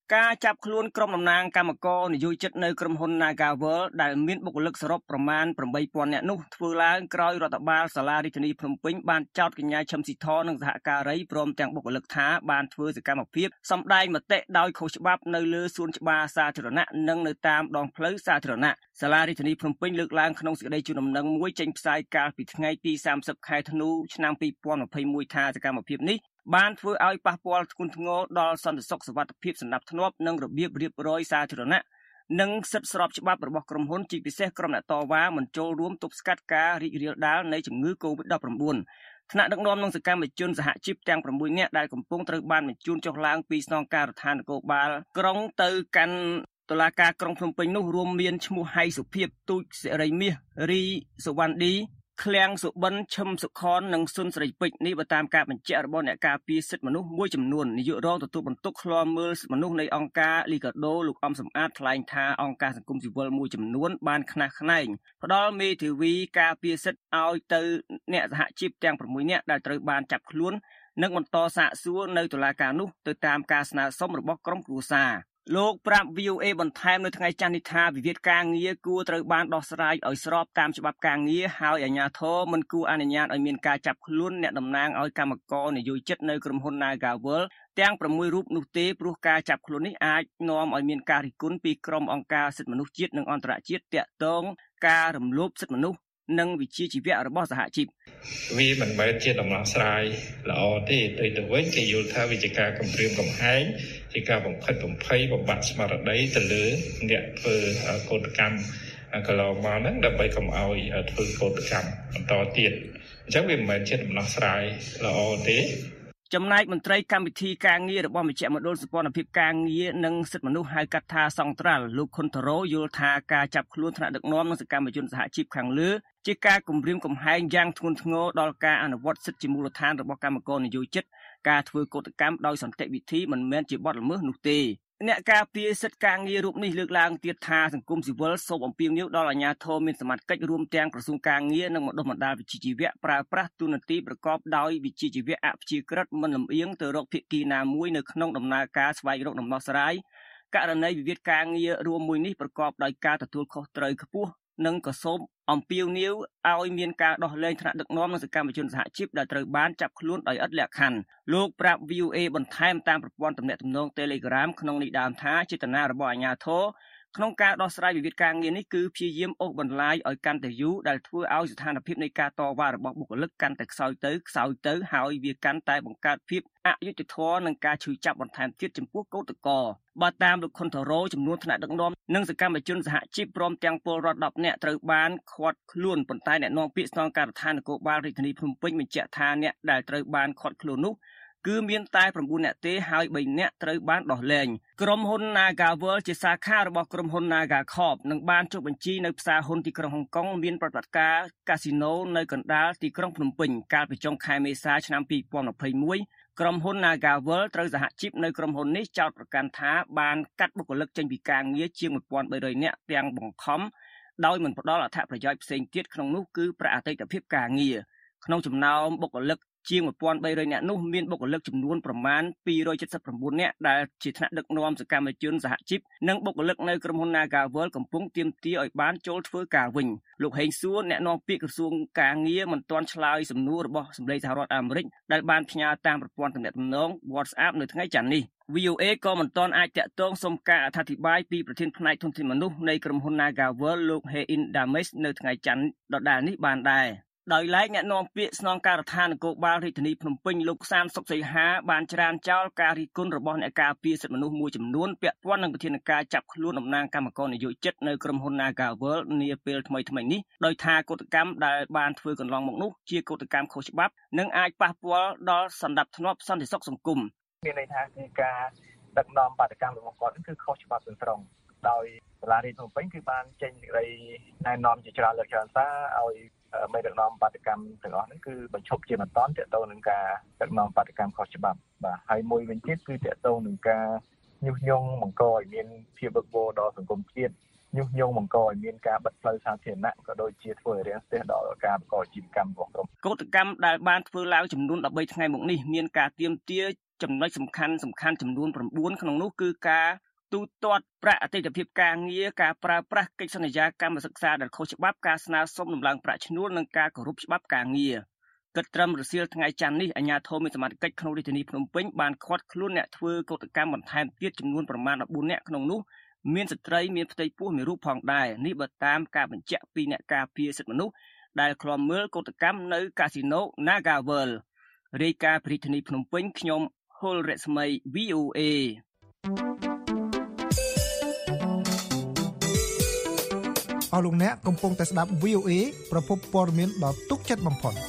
ការចាប់ខ្លួនក្រុមតំណាងគណៈកម្មការនយោជិតនៅក្រុមហ៊ុន Nagavel ដែលមានបុគ្គលិកសរុបប្រមាណ eight thousand នាក់នោះធ្វើឡើងក្រោយរដ្ឋបាលសាលារាជធានីភ្នំពេញបានចោទកញ្ញាឈឹមស៊ីធនិងសហការីព្រមទាំងបុគ្គលិកថាបានធ្វើសកម្មភាពសម្ដែងមតិដោយខុសច្បាប់នៅលើសួនច្បារសាធារណៈនិងនៅតាមដងផ្លូវសាធារណៈសាលារាជធានីភ្នំពេញលើកឡើងក្នុងសេចក្តីជូនដំណឹងមួយចេញផ្សាយកាលពីថ្ងៃទីthirtyខែធ្នូឆ្នាំtwenty twenty-oneថាសកម្មភាពនេះបានធ្វើឲ្យប៉ះពាល់ធ្ងន់ធ្ងរដល់សន្តិសុខសុវត្ថិភាពសណ្ដាប់ធ្នាប់និងរបៀបរៀបរយសាធារណៈនិងសិទ្ធិស្របច្បាប់របស់ក្រុមហ៊ុនជាពិសេសក្រុមអ្នកតវ៉ាមិនចូលរួមទប់ស្កាត់ការរីករាលដាលនៃជំងឺ កូវីដ-nineteen ថ្នាក់ដឹកនាំនិងសកម្មជនសហជីពទាំងsixនាក់ដែលកំពុងត្រូវបានបញ្ជូនចុះឡើងពីស្នងការដ្ឋាននគរបាលក្រុងទៅកាន់តុលាការក្រុងភ្នំពេញនោះរួមមានឈ្មោះហៃសុភាពទូចសិរីមាសរីសុវណ្ណឌីឃ្លាំងសុបិនឈឹមសុខននិងសុនស្រីពេជ្រនេះបើតាមការបញ្ជាក់របស់អ្នកការពារសិទ្ធិមនុស្សមួយចំនួននាយករងទទួលបន្ទុកឃ្លាំមើលសិទ្ធិមនុស្សនៃអង្គការលីកាដូលោកអំសំអាតថ្លែងថាអង្គការសង្គមស៊ីវិលមួយចំនួនបានខ្នះខ្នែងផ្ដល់មេធាវីការពារសិទ្ធិឲ្យទៅអ្នកសហជីពទាំងsixនាក់ដែលត្រូវបានចាប់ខ្លួននិងបន្តសាកសួរនៅតុលាការនោះទៅតាមការស្នើសុំរបស់ក្រុមគ្រួសារលោកប្រាប់ V O A បន្ថែមនៅថ្ងៃច័ន្ទនេះថាវិវាទការងារគួរត្រូវបានដោះស្រាយឲ្យស្របតាមច្បាប់ការងារហើយអាជ្ញាធរមិនគួរអនុញ្ញាតឲ្យមានការចាប់ខ្លួនអ្នកតំណាងឲ្យគណៈកម្មការនយោជិតនៅក្រុមហ៊ុន Nagavel ទាំងsixរូបនោះទេព្រោះការចាប់ខ្លួននេះអាចនាំឲ្យមានការរិះគន់ពីក្រុមអង្គការសិទ្ធិមនុស្សជាតិនិងអន្តរជាតិទាក់ទងការរំលោភសិទ្ធិមនុស្សនិងវិជ្ជាជីវៈរបស់សហជីពវាមិនមែនជាដំណោះស្រាយល្អទេទៅទៅវិញគេយល់ថាវាជាការគំរាមកំហែងជាការបំផិតបំភ័យបំបាក់ស្មារតីទៅលើអ្នកធ្វើកោតកម្មកន្លងមកហ្នឹងដើម្បីកុំឲ្យធ្វើកោតកម្មបន្តទៀតអញ្ចឹងវាមិនមែនជាដំណោះស្រាយល្អទេចំណែកមន្ត្រីកម្មវិធីការងាររបស់មជ្ឈមណ្ឌលសម្ព័ន្ធភាពការងារនិងសិទ្ធិមនុស្សហៅកាត់ថាសង្ត្រាល់លោកខុនតារ៉ូយល់ថាការចាប់ខ្លួនថ្នាក់ដឹកនាំនិងសកម្មជនសហជីពខាងលើជាការគំរាមកំហែងយ៉ាងធ្ងន់ធ្ងរដល់ការអនុវត្តសិទ្ធិជាមូលដ្ឋានរបស់គណៈកម្មការនយោជិតការធ្វើកោតកម្មដោយសន្តិវិធីមិនមែនជាបទល្មើសនោះទេអ្នកការពារសិទ្ធិការងាររូបនេះលើកឡើងទៀតថាសង្គមស៊ីវិលសូមអំពាវនាវដល់អាជ្ញាធរមានសមត្ថកិច្ចរួមទាំងក្រសួងការងារនិងបណ្ដុះបណ្ដាលវិជ្ជាជីវៈប្រើប្រាស់ទូនាទីប្រកបដោយវិជ្ជាជីវៈអព្យាក្រឹតមិនលំអៀងទៅរកភាគីណាមួយនៅក្នុងដំណើរការស្វែងរកដំណោះស្រាយករណីវិវាទការងាររួមមួយនេះប្រកបដោយការទទួលខុសត្រូវខ្ពស់និងក៏សូមអំពាវនាវឲ្យមានការដោះលែងថ្នាក់ដឹកនាំនិងសកម្មជនសហជីពដែលត្រូវបានចាប់ខ្លួនដោយឥតលក្ខខណ្ឌលោកប្រាប់ V O A បន្ថែមតាមប្រព័ន្ធទំនាក់ទំនង Telegram ក្នុងនេះដើមថាចេតនារបស់អាជ្ញាធរក្នុងការដោះស្រាយវិវាទការងារនេះគឺព្យាយាមអូសបន្លាយឲ្យកាន់តែយូរដែលធ្វើឲ្យស្ថានភាពនៃការតវ៉ារបស់បុគ្គលិកកាន់តែខ្សោយទៅខ្សោយទៅហើយវាកាន់តែបង្កើតភាពអយុត្តិធម៌និងការឈឺចាប់បន្ថែមទៀតចំពោះកោតក្របើតាមលោកខុនតារ៉ូចំនួនថ្នាក់ដឹកនាំនិងសកម្មជនសហជីពព្រមទាំងពលរដ្ឋtenនាក់ត្រូវបានឃាត់ខ្លួនប៉ុន្តែអ្នកនាំពាក្យស្នងការដ្ឋាននគរបាលរាជធានីភ្នំពេញបញ្ជាក់ថាអ្នកដែលត្រូវបានឃាត់ខ្លួននោះគឺមានតែnineនាក់ទេហើយthreeនាក់ត្រូវបានដោះលែងក្រុមហ៊ុន Nagavel ជាសាខារបស់ក្រុមហ៊ុន Nagacorp និងបានចុះបញ្ជីនៅផ្សារហ៊ុនទីក្រុងហុងកុងមានប្រតិបត្តិការកាស៊ីណូនៅកណ្ដាលទីក្រុងភ្នំពេញកាលពីចុងខែមេសាឆ្នាំtwenty twenty-oneក្រុមហ៊ុន Nagavel ត្រូវសហជីពនៅក្រុមហ៊ុននេះចោទប្រកាន់ថាបានកាត់បុគ្គលិកចេញពីការងារជាងone thousand three hundredនាក់ទាំងបង្ខំដោយមិនផ្ដល់អត្ថប្រយោជន៍ផ្សេងទៀតក្នុងនោះគឺប្រាក់អតីតភាពការងារក្នុងចំណោមបុគ្គលិកជាងone thousand three hundredនាក់នោះមានបុគ្គលិកចំនួនប្រមាណtwo hundred seventy-nineនាក់ដែលជាថ្នាក់ដឹកនាំសកម្មជនសហជីពនិងបុគ្គលិកនៅក្រុមហ៊ុន Nagavel កំពុងទាមទារឲ្យបានចូលធ្វើការវិញលោកហេងសួរអ្នកនាំពាក្យក្រសួងការងារមិនទាន់ឆ្លើយសំណួររបស់សម្លេងសហរដ្ឋអាមេរិកដែលបានផ្ញើតាមប្រព័ន្ធទំនាក់ទំនង WhatsApp នៅថ្ងៃច័ន្ទនេះ V O A ក៏មិនទាន់អាចតាក់ទងសុំការអធិប្បាយពីប្រធានផ្នែកធនធានមនុស្សនៃក្រុមហ៊ុន Nagavel លោក Hein Dames នៅថ្ងៃច័ន្ទដដែលនេះបានដែរដោយឡែកអ្នកនាំពាក្យស្នងការដ្ឋាននគរបាលរាជធានីភ្នំពេញលោកសានសុកសីហាបានច្រានចោលការរិះគន់របស់អ្នកការពារសិទ្ធិមនុស្សមួយចំនួនពាក់ព័ន្ធនឹងវិធានការចាប់ខ្លួនតំណាងគណៈកម្មការនយោជិតនៅក្រុមហ៊ុន Nagavel នាពេលថ្មីៗនេះដោយថាកោតកម្មដែលបានធ្វើកន្លងមកនោះជាកោតកម្មខុសច្បាប់និងអាចប៉ះពាល់ដល់សន្តិភាពសន្តិសុខសង្គមមានន័យថាគឺការដឹកនាំបាតកម្មរបស់គាត់គឺខុសច្បាប់ទាំងស្រុងដោយសាលារាជធានីភ្នំពេញគឺបានចេញសេចក្តីណែនាំជាច្រើនលើកច្រើនសារឲ្យមេដឹកនាំបាតកម្មទាំងអស់នេះគឺបញ្ឈប់ជាបន្តទាក់ទងនឹងការដឹកនាំបាតកម្មខុសច្បាប់បាទហើយមួយវិញទៀតគឺតាក់ទងនឹងការញុះញង់បង្កឲ្យមានភាពវឹកវរដល់សង្គមជាតិញុះញង់បង្កឲ្យមានការបិទផ្លូវសាធារណៈក៏ដូចជាធ្វើឲ្យរាំងស្ទះដល់ការបង្កអាជីវកម្មរបស់ក្រុមកោតកម្មដែលបានធ្វើឡើងចំនួនthirteenថ្ងៃមកនេះមានការទាមទារចំណុចសំខាន់សំខាន់ចំនួន9ក្នុងនោះគឺការទូទាត់ប្រាក់អតិថិភាពការងារការប្រើប្រាស់កិច្ចសន្យាកម្មសិក្សាដែលខុសច្បាប់ការស្នើសុំដំឡើងប្រាក់ឈ្នួលនិងការគោរពច្បាប់ការងារគិតត្រឹមរសៀលថ្ងៃច័ន្ទនេះអាជ្ញាធរមានសមត្ថកិច្ចក្នុងរាជធានីភ្នំពេញបានឃាត់ខ្លួនអ្នកធ្វើកុតកម្មបន្ថែមទៀតចំនួនប្រមាណ14នាក់ក្នុងនោះមានស្ត្រីមានផ្ទៃពោះមួយរូបផងដែរនេះបើតាមការបញ្ជាក់ពីអ្នកការពារសិទ្ធិមនុស្សដែលឃ្លាំមើលកុតកម្មនៅកាស៊ីណូ Naga World រាយការណ៍ពីរាជធានីភ្នំពេញខ្ញុំហុលរស្មី វី អូ เอអស់លោកអ្នកកំពុងតែស្ដាប់ វី អូ เอ ប្រភពព័ត៌មានដ៏ទុកចិត្តបំផុត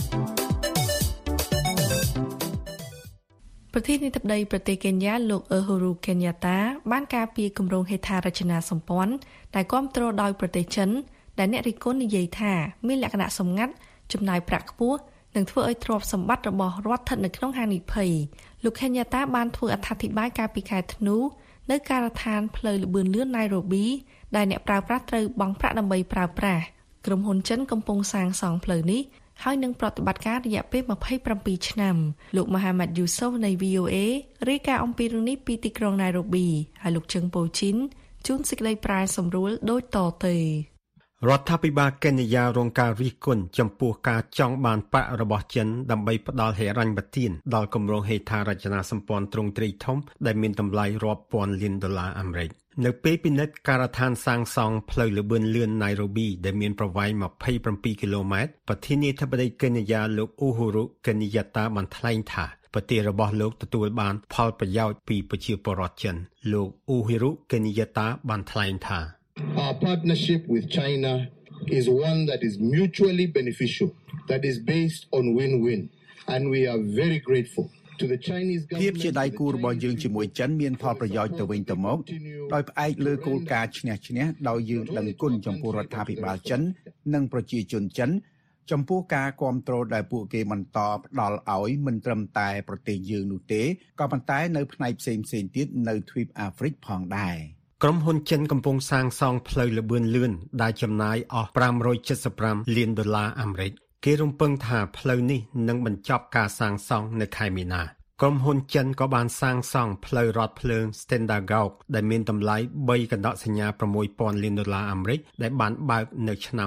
ប្រធានាធិបតីប្រទេសកេនយ៉ាលោកអឺហ៊ូរូកេនយ៉ាតាបានការពារគម្រោងហេដ្ឋារចនាសម្ព័ន្ធដែលគាំទ្រដោយប្រទេសចិនដែលអ្នករិះគន់និយាយថាមានលក្ខណៈសម្ងាត់ចំណាយប្រាក់ខ្ពស់និងធ្វើឲ្យទ្រព្យសម្បត្តិរបស់រដ្ឋស្ថិតនៅក្នុងហានិភ័យលោកកេនយ៉ាតាបានធ្វើអត្ថាធិប្បាយកាលពីខែធ្នូនៅការដ្ឋានផ្លូវលបឿនលឿន Nairobi ដែលអ្នកប្រើប្រាស់ត្រូវបង់ប្រាក់ដើម្បីប្រើប្រាស់ក្រុមហ៊ុនចិនកំពុងសាងសង់ផ្លូវនេះហើយនឹងប្រតិបត្តិការរយៈពេល27ឆ្នាំលោក Mohammad Yusuf នៃ វី អូ เอ រាយការណ៍អំពីរឿងនេះពីទីក្រុង Nairobi ហើយលោកជឹងប៉ូជីនជួនសេចក្តីប្រែសម្រួលដូចតទៅរដ្ឋាភិបាលកេនយ៉ារងការរិះគន់ចំពោះការចង់បានប្រាក់របស់ចិនដើម្បីផ្ដល់ហិរញ្ញប្បទានដល់គម្រោងហេដ្ឋារចនាសម្ព័ន្ធទ្រង់ទ្រាយធំដែលមានតម្លៃរាប់ពាន់លានដុល្លារអាមេរិកនៅពេលពិនិត្យការដ្ឋានសាងសង់ផ្លូវលបឿនលឿន Nairobi ដែលមានប្រវែង27គីឡូម៉ែត្រប្រធានាធិបតីកេនយ៉ាលោកអ៊ូហ៊ូរូកេនយ៉ាតាបានថ្លែងថាប្រទេសរបស់លោកទទួលបានផលប្រយោជន៍ពីប្រជាពលរដ្ឋចិនលោកអ៊ូហ៊ូរូកេនយ៉ាតាបានថ្លែងថា Our partnership with China is one that is mutually beneficial, that is based on win-win, and we are very grateful to the Chinese government. ភាពជាដៃគូរបស់យើងជាមួយចិនមានផលប្រយោជន៍ទៅវិញទៅមកដោយផ្អែកលើគោលការណ៍ឈ្នះឈ្នះដោយយើងដឹងគុណចំពោះរដ្ឋាភិបាលចិននិងប្រជាជនចិនចំពោះការគាំទ្រដែលពួកគេបន្តផ្ដល់ឲ្យមិនត្រឹមតែប្រទេសយើងនោះទេក៏ប៉ុន្តែនៅផ្នែកផ្សេងៗទៀតនៅទ្វីបអាហ្វ្រិកផងដែរក្រុមហ៊ុនចិនកំពុងសាងសង់ផ្លូវលបឿនលឿនដែលចំណាយអស់575លានដុល្លារអាមេរិកគេរំពឹងថាផ្លូវនេះនឹងបញ្ចប់ការសាងសង់នៅខែមីនាក្រុមហ៊ុនចិនក៏បានសាងសង់ផ្លូវរថភ្លើង Standard Gauge ដែលមានតម្លៃ3កណ្ដកសញ្ញា6000លានដុល្លារអាមេរិកដែលបានបើកនៅឆ្នាំ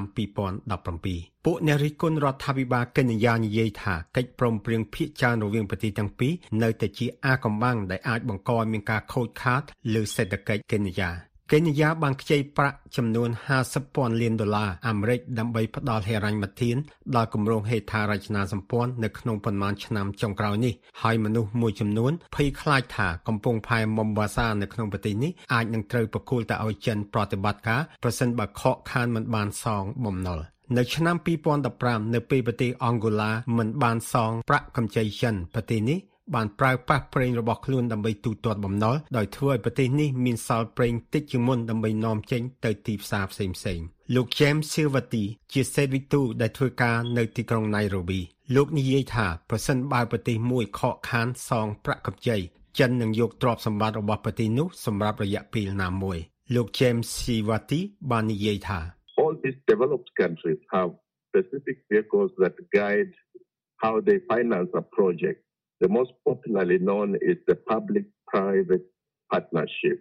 2017ពួកអ្នករិះគន់រដ្ឋាភិបាលកេនយ៉ានិយាយថាកិច្ចព្រមព្រៀងភាគច្រើនរវាងប្រទេសទាំងពីរនៅតែជាអាថ៌កំបាំងដែលអាចបង្កឲ្យមានការខូចខាតលើសេដ្ឋកិច្ចកេនយ៉ាកេនយ៉ាបានខ្ចីប្រាក់ចំនួន50ពាន់លានដុល្លារអាមេរិកដើម្បីផ្ដល់ហិរញ្ញប្បទានដល់គម្រោងហេដ្ឋារចនាសម្ព័ន្ធនៅក្នុងប៉ុន្មានឆ្នាំចុងក្រោយនេះហើយមនុស្សមួយចំនួនភ័យខ្លាចថាកំពង់ផែម៉ុំបាសានៅក្នុងប្រទេសនេះអាចនឹងត្រូវប្រគល់ទៅឲ្យចិនប្រតិបត្តិការប្រសិនបើខកខានមិនបានសងបំណុលនៅឆ្នាំ2015នៅពេលប្រទេសអង់ហ្គោឡាមិនបានសងប្រាក់កម្ចីចិនប្រទេសនេះបានប្រើប្រាស់ប្រេងរបស់ខ្លួនដើម្បីទូទាត់បំណុលដោយធ្វើឲ្យប្រទេសនេះមានសល់ប្រេងតិចជាងមុនដើម្បីនាំចេញទៅទីផ្សារផ្សេងៗលោក James Silverty ជាសេដ្ឋវិទូដែលធ្វើការនៅទីក្រុង Nairobi លោកនិយាយថាប្រសិនបើប្រទេសមួយខកខានសងប្រាក់កម្ចីចិននឹងយកទ្រព្យសម្បត្តិរបស់ប្រទេសនោះសម្រាប់រយៈពេលណាមួយលោក James Silverty បាននិយាយថា All these developed countries have specific vehicles that guide how they finance a project. The most popularly known is the public-private partnership.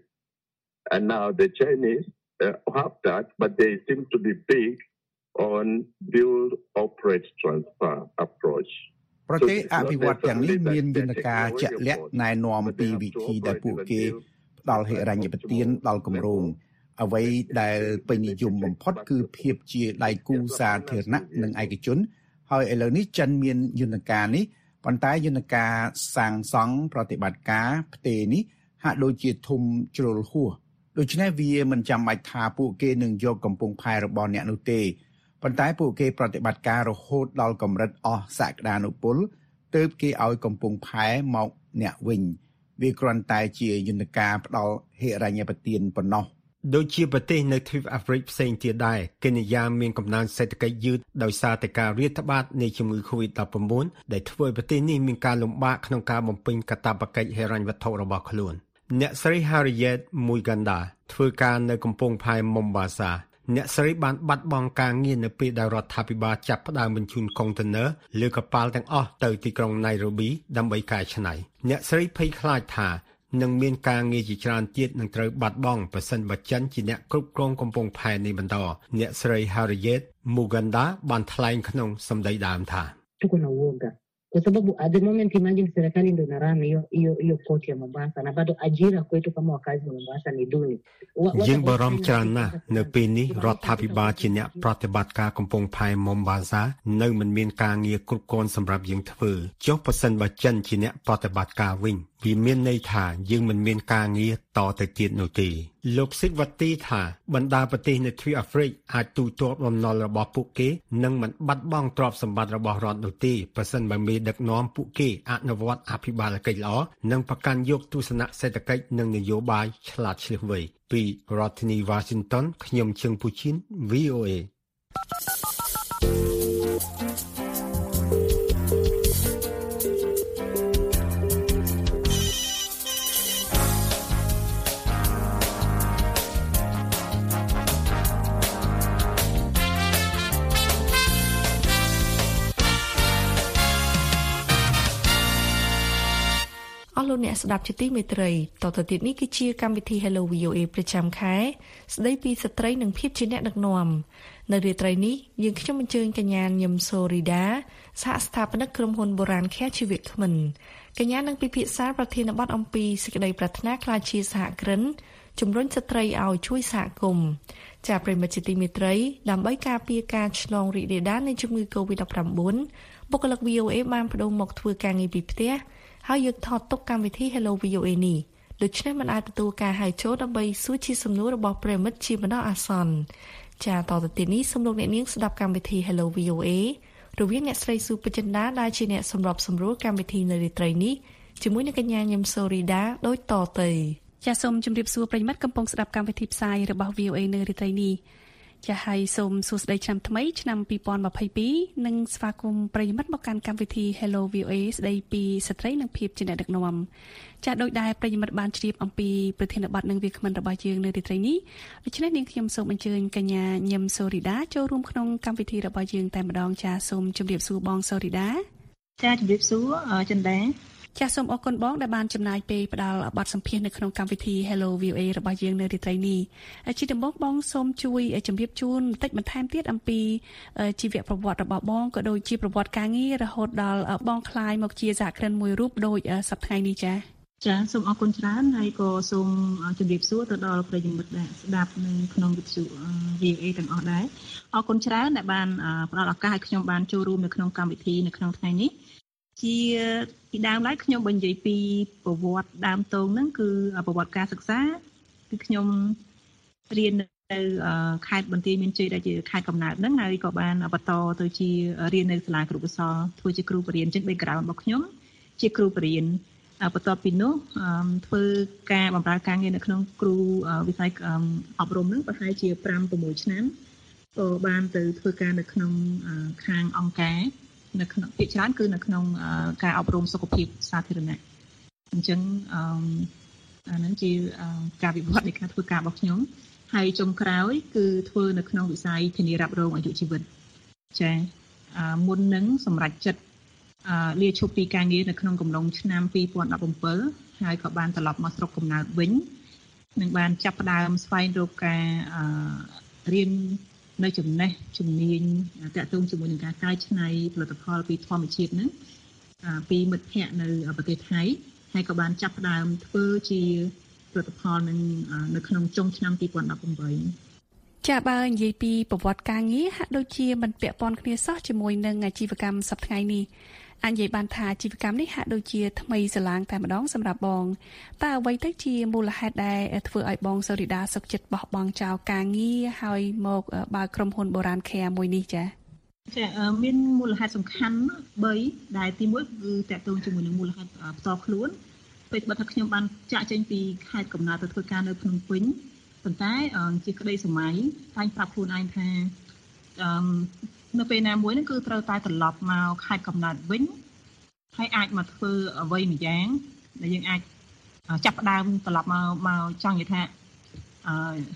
And now the Chinese uh, have that, but they seem to be big on build, operate, transfer approach. ប្រទេសអភិវឌ្ឍន៍ទាំងនេះមានយន្តការជាក់លាក់ណែនាំពីវិធីដែលពួកគេផ្ដល់ហិរញ្ញប្បទានដល់គម្រោងអ្វីដែលពេញនិយមបំផុតគឺភាពជាដៃគូសាធារណៈនិងឯកជនហើយឥឡូវនេះចិនមានយន្តការនេះប៉ុន្តែយន្តការសាងសង់ប្រតិបត្តិការផ្ទេរនេះហាក់ដូចជាធំជ្រុលហួសដូច្នេះវាមិនចាំបាច់ថាពួកគេនឹងយកកំពង់ផែរបស់អ្នកនោះទេប៉ុន្តែពួកគេប្រតិបត្តិការរហូតដល់កម្រិតអស់សក្តានុពលទើបគេឲ្យកំពង់ផែមកអ្នកវិញវាគ្រាន់តែជាយន្តការផ្ដល់ហិរញ្ញប្បទានប៉ុណ្ណោះដូចជាប្រទេសនៅទ្វីបអាហ្វ្រិកផ្សេងទៀតដែរកេនយ៉ាមានកំណើនសេដ្ឋកិច្ចយឺតដោយសារតែការរាតត្បាតនៃជំងឺ កូវីដ ដប់ប្រាំបួន ដែលធ្វើឲ្យប្រទេសនេះមានការលំបាកក្នុងការបំពេញកាតព្វកិច្ចហិរញ្ញវត្ថុរបស់ខ្លួនអ្នកស្រី Harriet Muganda ធ្វើការនៅកំពង់ផែ Mombasa អ្នកស្រីបានបាត់បង់ការងារនៅពេលដែលរដ្ឋាភិបាលចាប់ផ្ដើមបញ្ជូនកុងតឺន័រលើកប៉ាល់ទាំងអស់ទៅទីក្រុង Nairobi ដើម្បីកែច្នៃអ្នកស្រីភ័យខ្លាចថានឹងមានការងារជាច្រើនទៀតនឹងត្រូវបាត់បង់ប្រសិនបើចិនជាអ្នកគ្រប់គ្រងកំពង់ផែនេះបន្តអ្នកស្រី Harriet Muganda បានថ្លែងក្នុងសម្ដីដើមថា tuko na uoga kwa sababu at the moment imagine serikali ndio inarana hiyo hiyo hiyo port ya Mombasa na bado ajira kwetu kama wakazi wa Mombasa ni duni យើងបារម្ភច្រើនណាស់នៅពេលនេះរដ្ឋាភិបាលជាអ្នកប្រតិបត្តិការកំពង់ផែ Mombasa នៅមិនមានការងារគ្រប់គ្រាន់សម្រាប់យើងធ្វើចុះប្រសិនបើចិនជាអ្នកប្រតិបត្តិការវិញវាមានន័យថាយើងមិនមានការងារតទៅទៀតនោះទេលោកស៊ីវត្ទីថាបណ្ដាប្រទេសនៅទ្វីបអាហ្វ្រិកអាចទូទាត់បំណុលរបស់ពួកគេនិងមិនបាត់បង់ទ្រព្យសម្បត្តិរបស់រដ្ឋនោះទេប្រសិនបើមេដឹកនាំពួកគេអនុវត្តអភិបាលកិច្ចល្អនិងប្រកាន់យកទស្សនៈសេដ្ឋកិច្ចនិងនយោបាយឆ្លាតឆ្លៀសវៃពីរដ្ឋធានី Washington ខ្ញុំជឹងពូឈិន V O A លោកអ្នកស្ដាប់ជាទីមេត្រីតទៅទៀតនេះគឺជាកម្មវិធី Hello វី អូ เอ ប្រចាំខែស្ដីពីស្ត្រីនិងភាពជាអ្នកដឹកនាំនៅរាត្រីនេះយើងខ្ញុំអញ្ជើញកញ្ញាញឹមសូរីដាសហស្ថាបនិកក្រុមហ៊ុនបុរាណខែជីវៈខ្មិនកញ្ញានឹងពិភាក្សាប្រធានបទអំពីសេចក្តីប្រាថ្នាក្លាយជាសហគ្រិនជំរុញស្ត្រីឲ្យជួយសហគមន៍ចាប្រិមត្តជាទីមេត្រីដើម្បីការពារការឆ្លងរីករាលដាលនៃជំងឺ កូវីដ -ដប់ប្រាំបួន បុគ្គលិក វី អូ เอ បានបដូរមកធ្វើការងារពីផ្ទះហើយយកថតទុកកម្មវិធី Hello វី អូ เอ នេះដូច្នេះមិនអាចទទួលការហៅចូលដើម្បីសួរជាសំណួររបស់ប្រិមិត្តជាបណ្ដោះអាសន្នចាតទៅទីនេះសូមលោកអ្នកនាងស្ដាប់កម្មវិធី Hello វី អូ เอ រវាងអ្នកស្រីស៊ូបចិន្តាដែលជាអ្នកសម្របសម្រួលកម្មវិធីនៅរាត្រីនេះជាមួយនឹងកញ្ញាញឹមសូរីដាដូចតទៅចាសូមជម្រាបសួរប្រិមិត្តកំពុងស្ដាប់កម្មវិធីផ្សាយរបស់ វី អូ เอ នៅរាត្រីនេះចាហើយសូមសួស្តីឆ្នាំថ្មីឆ្នាំពីរពាន់ម្ភៃពីរនិងស្វាគមន៍ប្រិយមិត្តមកកាន់កម្មវិធី Hello វី អូ เอ ស្ដីពីស្ត្រីនិងភាពជាអ្នកដឹកនាំចាដោយដែលប្រិយមិត្តបានជ្រាបអំពីប្រធានបទនិងវាគ្មិនរបស់យើងនៅរាត្រីនេះដូច្នេះនាងខ្ញុំសូមអញ្ជើញកញ្ញាញឹមសូរីដាចូលរួមក្នុងកម្មវិធីរបស់យើងតែម្ដងចាសូមជម្រាបសួរបងសូរីដាចាជម្រាបសួរចិន្តាចាសសូមអរគុណបងដែលបានចំណាយពេលផ្ដល់បទសម្ភាសន៍នៅក្នុងកម្មវិធី Hello វី អូ เอ របស់យើងនៅរាត្រីនេះជាដំបូងបងសូមជួយជម្រាបជូនបន្តិចបន្ថែមទៀតអំពីជីវប្រវត្តិរបស់បងក៏ដូចជាប្រវត្តិការងាររហូតដល់បងក្លាយមកជាសហគ្រិនមួយរូបដូចសប្តាហ៍នេះចា៎ចាសូមអរគុណច្រើនហើយក៏សូមជម្រាបសួរទៅដល់ប្រិយមិត្តដែលស្ដាប់នៅក្នុងវិទ្យុ វី អូ เอ ទាំងអស់ដែរអរគុណច្រើនដែលបានផ្ដល់ឱកាសឲ្យខ្ញុំបានចូលរួមនៅក្នុងកម្មវិធីនៅក្នុងថ្ងៃនេះជាពីដើមឡើយខ្ញុំបញ្និយាយពីប្រវត្តិដើមតងហ្នឹងគឺប្រវត្តិការសិក្សាគឺខ្ញុំរៀននៅខេត្តបន្ទាយមានជ័យដែលជាខេត្តកំណើតហ្នឹងហើយក៏បានបន្តទៅជារៀននៅសាលាគ្រូបសលធ្វើជាគ្រូបរិញ្ញាបត្រអញ្ចឹង background របស់ខ្ញុំជាគ្រូបរិញ្ញាបត្របន្ទាប់ពីនោះធ្វើការបម្រើការងារនៅក្នុងគ្រូវិស័យអប់រំហ្នឹងប្រហែលជាប្រាំប្រាំឆ្នាំក៏បានទៅធ្វើការនៅក្នុងខាងអង្គការនៅក្នុងភាគច្រើនគឺនៅក្នុងការអប់រំសុខភាពសាធារណៈអញ្ចឹងអាហ្នឹងជាការវិវត្តនៃការធ្វើការរបស់ខ្ញុំហើយចុងក្រោយគឺធ្វើនៅក្នុងវិស័យធានារ៉ាប់រងអាយុជីវិតចាមុននឹងសម្រេចចិត្តលាឈប់ពីការងារនៅក្នុងកំឡុងឆ្នាំពីរពាន់ដប់ប្រាំbảyហើយក៏បានត្រឡប់មកស្រុកកំណើតវិញនិងបានចាប់ផ្ដើមស្វែងរកការរៀននៅចំណេះជំនាញតាក់ទងជាមួយនឹងការកែច្នៃផលិតផលពីធម្មជាតិហ្នឹងពីមិត្តភ័ក្តិនៅប្រទេសថៃហើយក៏បានចាប់ផ្ដើមធ្វើជាផលិតផលនឹងនៅក្នុងចុងឆ្នាំពីរពាន់ដប់ប្រាំbảyចាបើនិយាយពីប្រវត្តិការងារហាក់ដូចជាមិនពាក់ព័ន្ធគ្នាសោះជាមួយនឹងអាជីវកម្មសប្តាហ៍ថ្ងៃនេះអញ្ញនិយាយបានថាអាជីវកម្មនេះហាក់ដូចជាថ្មីស្រឡាងតែម្ដងសម្រាប់បងតើអ្វីទៅជាមូលហេតុដែលធ្វើឲ្យបងសូរីដាសុខចិត្តបោះបង់ចោលការងារហើយមកបើកក្រុមហ៊ុនបុរាណ Care មួយនេះចាចាមានមូលហេតុសំខាន់បីដែលទីមួយគឺតកតងជាមួយនឹងមូលហេតុផ្ទាល់ខ្លួនពេលបើថាខ្ញុំបានចាក់ចេញពីខេត្តកំណើតទៅធ្វើការនៅភ្នំពេញប៉ុន្តែជាក្តីសម័យតែប្រាប់ខ្លួនឯងថាអឺនៅពេលណាមួយហ្នឹងគឺត្រូវតែត្រឡប់មកខេត្តកំណើតវិញហើយអាចមកធ្វើអ្វីម្យ៉ាងដែលយើងអាចចាប់ផ្ដើមត្រឡប់មកមកចង់និយាយថាអឺ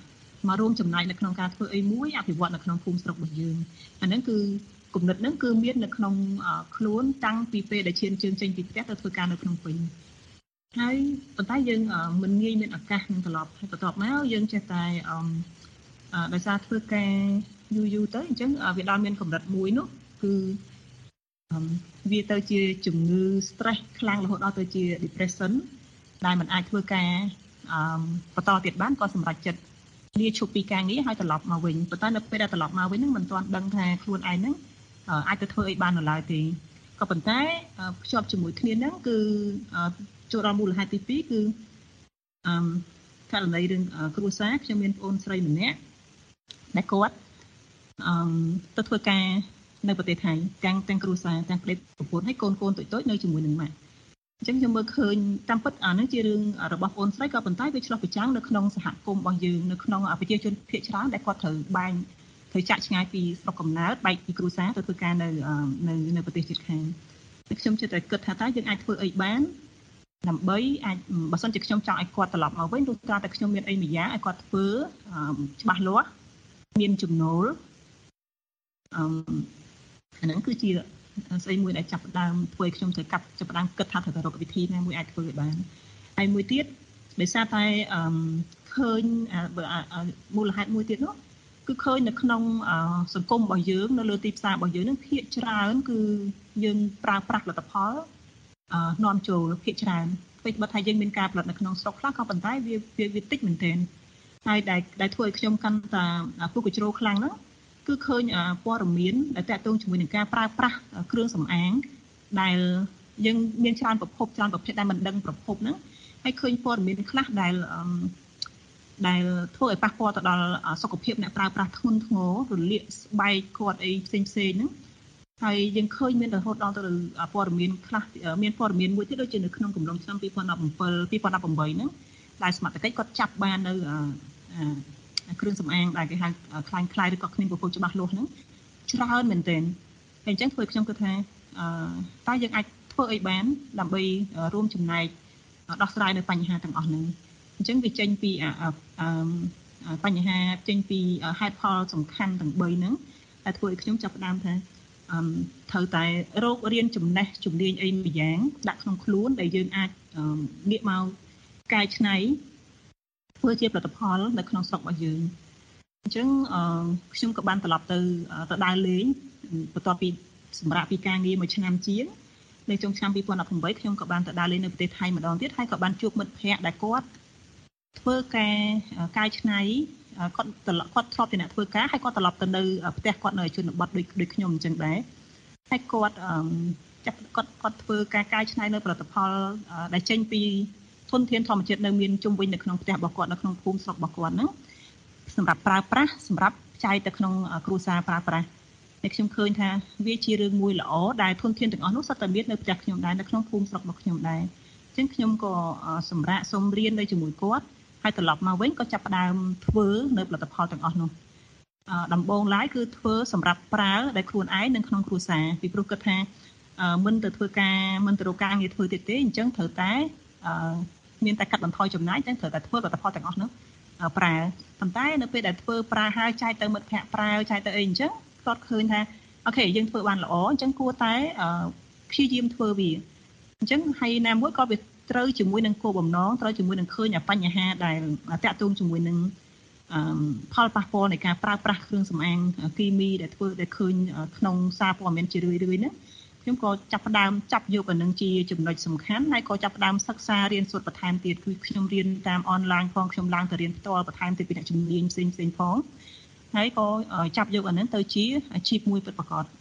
មករួមចំណែកនៅក្នុងការធ្វើអីមួយអភិវឌ្ឍនៅក្នុងភូមិស្រុករបស់យើងអាហ្នឹងគឺគំនិតហ្នឹងគឺមាននៅក្នុងខ្លួនតាំងពីពេលដែលឈានជើងចេញពីផ្ទះទៅធ្វើការនៅក្នុងពេញហើយប៉ុន្តែយើងមិនងាយមានឱកាសនឹងត្រឡប់ហើយបន្ទាប់មកយើងចេះតែអឺដោយសារធ្វើការយូរយូរទៅអញ្ចឹងវាដល់មានកម្រិតមួយនោះគឺវាទៅជាជំងឺ stress ខ្លាំងរហូតដល់ទៅជា depression ដែលมันអាចធ្វើការបន្តទៀតបានក៏សម្រេចចិត្តលាឈប់ពីការងារហើយត្រឡប់មកវិញប៉ុន្តែនៅពេលដែលត្រឡប់មកវិញហ្នឹងមិនទាន់ដឹងថាខ្លួនឯងហ្នឹងអាចទៅធ្វើអីបាននៅឡើយទេក៏ប៉ុន្តែភ្ជាប់ជាមួយគ្នាហ្នឹងគឺចូលដល់មូលហេតុទីពីរគឺអឺករណីរឿងគ្រួសារខ្ញុំមានប្អូនស្រីម្នាក់ដែលគាត់អឺទៅធ្វើការនៅប្រទេសថៃទាំងទាំងគ្រួសារទាំងប្តីប្រពន្ធហើយកូនកូនតូចតូចនៅជាមួយនឹងម៉ាក់អញ្ចឹងខ្ញុំមើលឃើញតាមពិតអានេះជារឿងរបស់ប្អូនស្រីក៏ប៉ុន្តែវាឆ្លុះបញ្ចាំងនៅក្នុងសហគមន៍របស់យើងនៅក្នុងប្រជាជនភាគច្រើនដែលគាត់ត្រូវបែងត្រូវចាក់ឆ្ងាយពីស្រុកកំណើតបែកពីគ្រួសារទៅធ្វើការនៅនៅនៅប្រទេសជិតខាងខ្ញុំជឿតែគិតថាតើយើងអាចធ្វើអីបានដើម្បីអាចបើសិនជាខ្ញុំចង់ឲ្យគាត់ត្រឡប់មកវិញទោះតែតែខ្ញុំមានអីមួយយ៉ាងឲ្យគាត់ធ្វើច្បាស់លាស់មានចំណូលអឺអាហ្នឹងគឺជាស្អីមួយដែលចាប់ផ្ដើមធ្វើឲ្យខ្ញុំត្រូវកាប់ចាប់ផ្ដើមគិតថាត្រូវរកវិធីណាមួយអាចធ្វើឲ្យបានហើយមួយទៀតដោយសារតែអឺឃើញមូលហេតុមួយទៀតនោះគឺឃើញនៅក្នុងសង្គមរបស់យើងនៅលើទីផ្សាររបស់យើងនឹងភាគច្រើនគឺយើងប្រើប្រាស់ផលិតផលនាំចូលភាគច្រើនពេលបើថាយើងមានការផលិតនៅក្នុងស្រុកខ្លះក៏ប៉ុន្តែវាវាតិចមែនទែនហើយដែលដែលធ្វើឲ្យខ្ញុំកាន់តែពុះកញ្ជ្រោលខ្លាំងហ្នឹងគឺឃើញព័ត៌មានដែលតាក់ទងជាមួយនឹងការប្រើប្រាស់គ្រឿងសម្អាងដែលយើងមានច្រើនប្រភពច្រើនប្រភេទដែលមិនដឹងប្រភពហ្នឹងហើយឃើញព័ត៌មានខ្លះដែលដែលធ្វើឲ្យប៉ះពាល់ទៅដល់សុខភាពអ្នកប្រើប្រាស់ធ្ងន់ធ្ងររលាកស្បែកគាត់អីផ្សេងផ្សេងហ្នឹងហើយយើងឃើញមានរហូតដល់ទៅព័ត៌មានខ្លះមានព័ត៌មានមួយទៀតដូចជានៅក្នុងកំឡុងឆ្នាំពីរពាន់ដប់ប្រាំពីរ ពីរពាន់ដប់ប្រាំបីហ្នឹងដែលសមត្ថកិច្ចគាត់ចាប់បាននៅគ្រឿងសម្អាងដែលគេហៅខ្លាញ់ខ្លាយឬក៏គ្មានប្រភពច្បាស់លាស់ហ្នឹងច្រើនមែនទែនហើយអញ្ចឹងធ្វើឲ្យខ្ញុំគិតថាតើយើងអាចធ្វើអីបានដើម្បីរួមចំណែកដោះស្រាយនៅបញ្ហាទាំងអស់ហ្នឹងអញ្ចឹងវាចេញពីបញ្ហាចេញពីហេតុផលសំខាន់ទាំងបីហ្នឹងដែលធ្វើឲ្យខ្ញុំចាប់ផ្ដើមថាត្រូវតែរករៀនចំណេះជំនាញអីមួយយ៉ាងដាក់ក្នុងខ្លួនដែលយើងអាចងាកមកកែច្នៃធ្វើជាផលិតផលនៅក្នុងស្រុករបស់យើងអញ្ចឹងខ្ញុំក៏បានត្រឡប់ទៅទៅដើរលេងបន្ទាប់ពីសម្រាប់ពីការងារមួយឆ្នាំជាងនៅចុងឆ្នាំពីរពាន់ដប់ប្រាំបីខ្ញុំក៏បានទៅដើរលេងនៅប្រទេសថៃម្ដងទៀតហើយក៏បានជួបមិត្តភ័ក្តិដែលគាត់ធ្វើការកែច្នៃគាត់គាត់ធ្លាប់ជាអ្នកធ្វើការហើយគាត់ត្រឡប់ទៅនៅផ្ទះគាត់នៅជនបទដូចដូចខ្ញុំអញ្ចឹងដែរហើយគាត់ចាប់គាត់គាត់ធ្វើការកែច្នៃនៅផលិតផលដែលចេញពីធនធានធម្មជាតិនៅមានជុំវិញនៅក្នុងផ្ទះរបស់គាត់នៅក្នុងភូមិស្រុករបស់គាត់ហ្នឹងសម្រាប់ប្រើប្រាស់សម្រាប់ចែកទៅក្នុងគ្រួសារប្រើប្រាស់តែខ្ញុំឃើញថាវាជារឿងមួយល្អដែលធនធានទាំងអស់នោះសុទ្ធតែមាននៅផ្ទះខ្ញុំដែរនៅក្នុងភូមិស្រុករបស់ខ្ញុំដែរអញ្ចឹងខ្ញុំក៏សម្រាប់សូមរៀននៅជាមួយគាត់ហើយត្រឡប់មកវិញក៏ចាប់ផ្ដើមធ្វើនៅផលិតផលទាំងអស់នោះដំបូងឡើយគឺធ្វើសម្រាប់ប្រើដែលខ្លួនឯងនៅក្នុងគ្រួសារពីព្រោះគិតថាមិនទៅធ្វើការមិនទៅរកការងារធ្វើទៀតទេអញ្ចឹងត្រូវតែមានតែកាត់បន្ថយចំណាយតែត្រូវតែធ្វើផលិតផលទាំងអស់នោះប្រើប៉ុន្តែនៅពេលដែលធ្វើប្រើហើយចែកទៅមិត្តភ័ក្តិប្រើចែកទៅអីអញ្ចឹងគាត់ឃើញថាអូខេយើងធ្វើបានល្អអញ្ចឹងគួរតែព្យាយាមធ្វើវាអញ្ចឹងហើយណាមួយក៏វាត្រូវជាមួយនឹងគោលបំណងត្រូវជាមួយនឹងឃើញបញ្ហាដែលតាក់ទងជាមួយនឹងផលប៉ះពាល់នៃការប្រើប្រាស់គ្រឿងសម្អាងគីមីដែលធ្វើដែលឃើញក្នុងសារព័ត៌មានជារឿយៗហ្នឹងខ្ញុំក៏ចាប់ផ្ដើមចាប់យកអានឹងជាចំណុចសំខាន់ហើយក៏ចាប់ផ្ដើមសិក្សារៀនសូត្របន្ថែមទៀតគឺខ្ញុំរៀនតាមអនឡាញផងខ្ញុំឡើងទៅរៀនផ្ទាល់បន្ថែមទៅពីអ្នកជំនាញផ្សេងផ្សេងផងហើយក៏ចាប់យកអានឹងទៅជាអាជីពមួយពិតប្រាកដ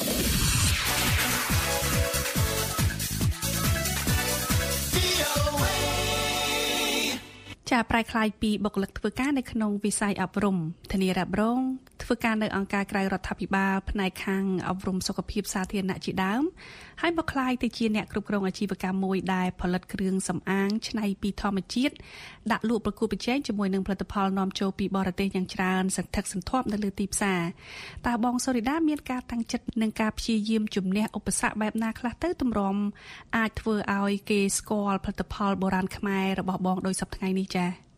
ចាប្រែคล้ายពីបុគ្គលិកធ្វើការនៅក្នុងវិស័យអប់រំធានារ៉ាប់រងធ្វើការនៅអង្គការក្រៅរដ្ឋាភិបាលផ្នែកខាងអប់រំសុខភាពសាធារណៈជាដើមហើយមកคล้ายទៅជាអ្នកគ្រប់គ្រងអាជីវកម្មមួយដែលផលិតគ្រឿងសម្អាងច្នៃពីធម្មជាតិដាក់លក់ប្រកួតប្រជែងជាមួយនឹងផលិតផលនាំចូលពីបរទេសយ៉ាងច្រើនសន្ធឹកសន្ធាប់នៅលើទីផ្សារតើបងសូរីដាមានការតាំងចិត្តនឹងការព្យាយាមជំនះឧបសគ្គបែបណាខ្លះទៅទម្រាំអាចធ្វើឲ្យគេស្គាល់ផលិតផលបុរាណខ្មែររបស់បងដោយសពថ្ងៃនេះចា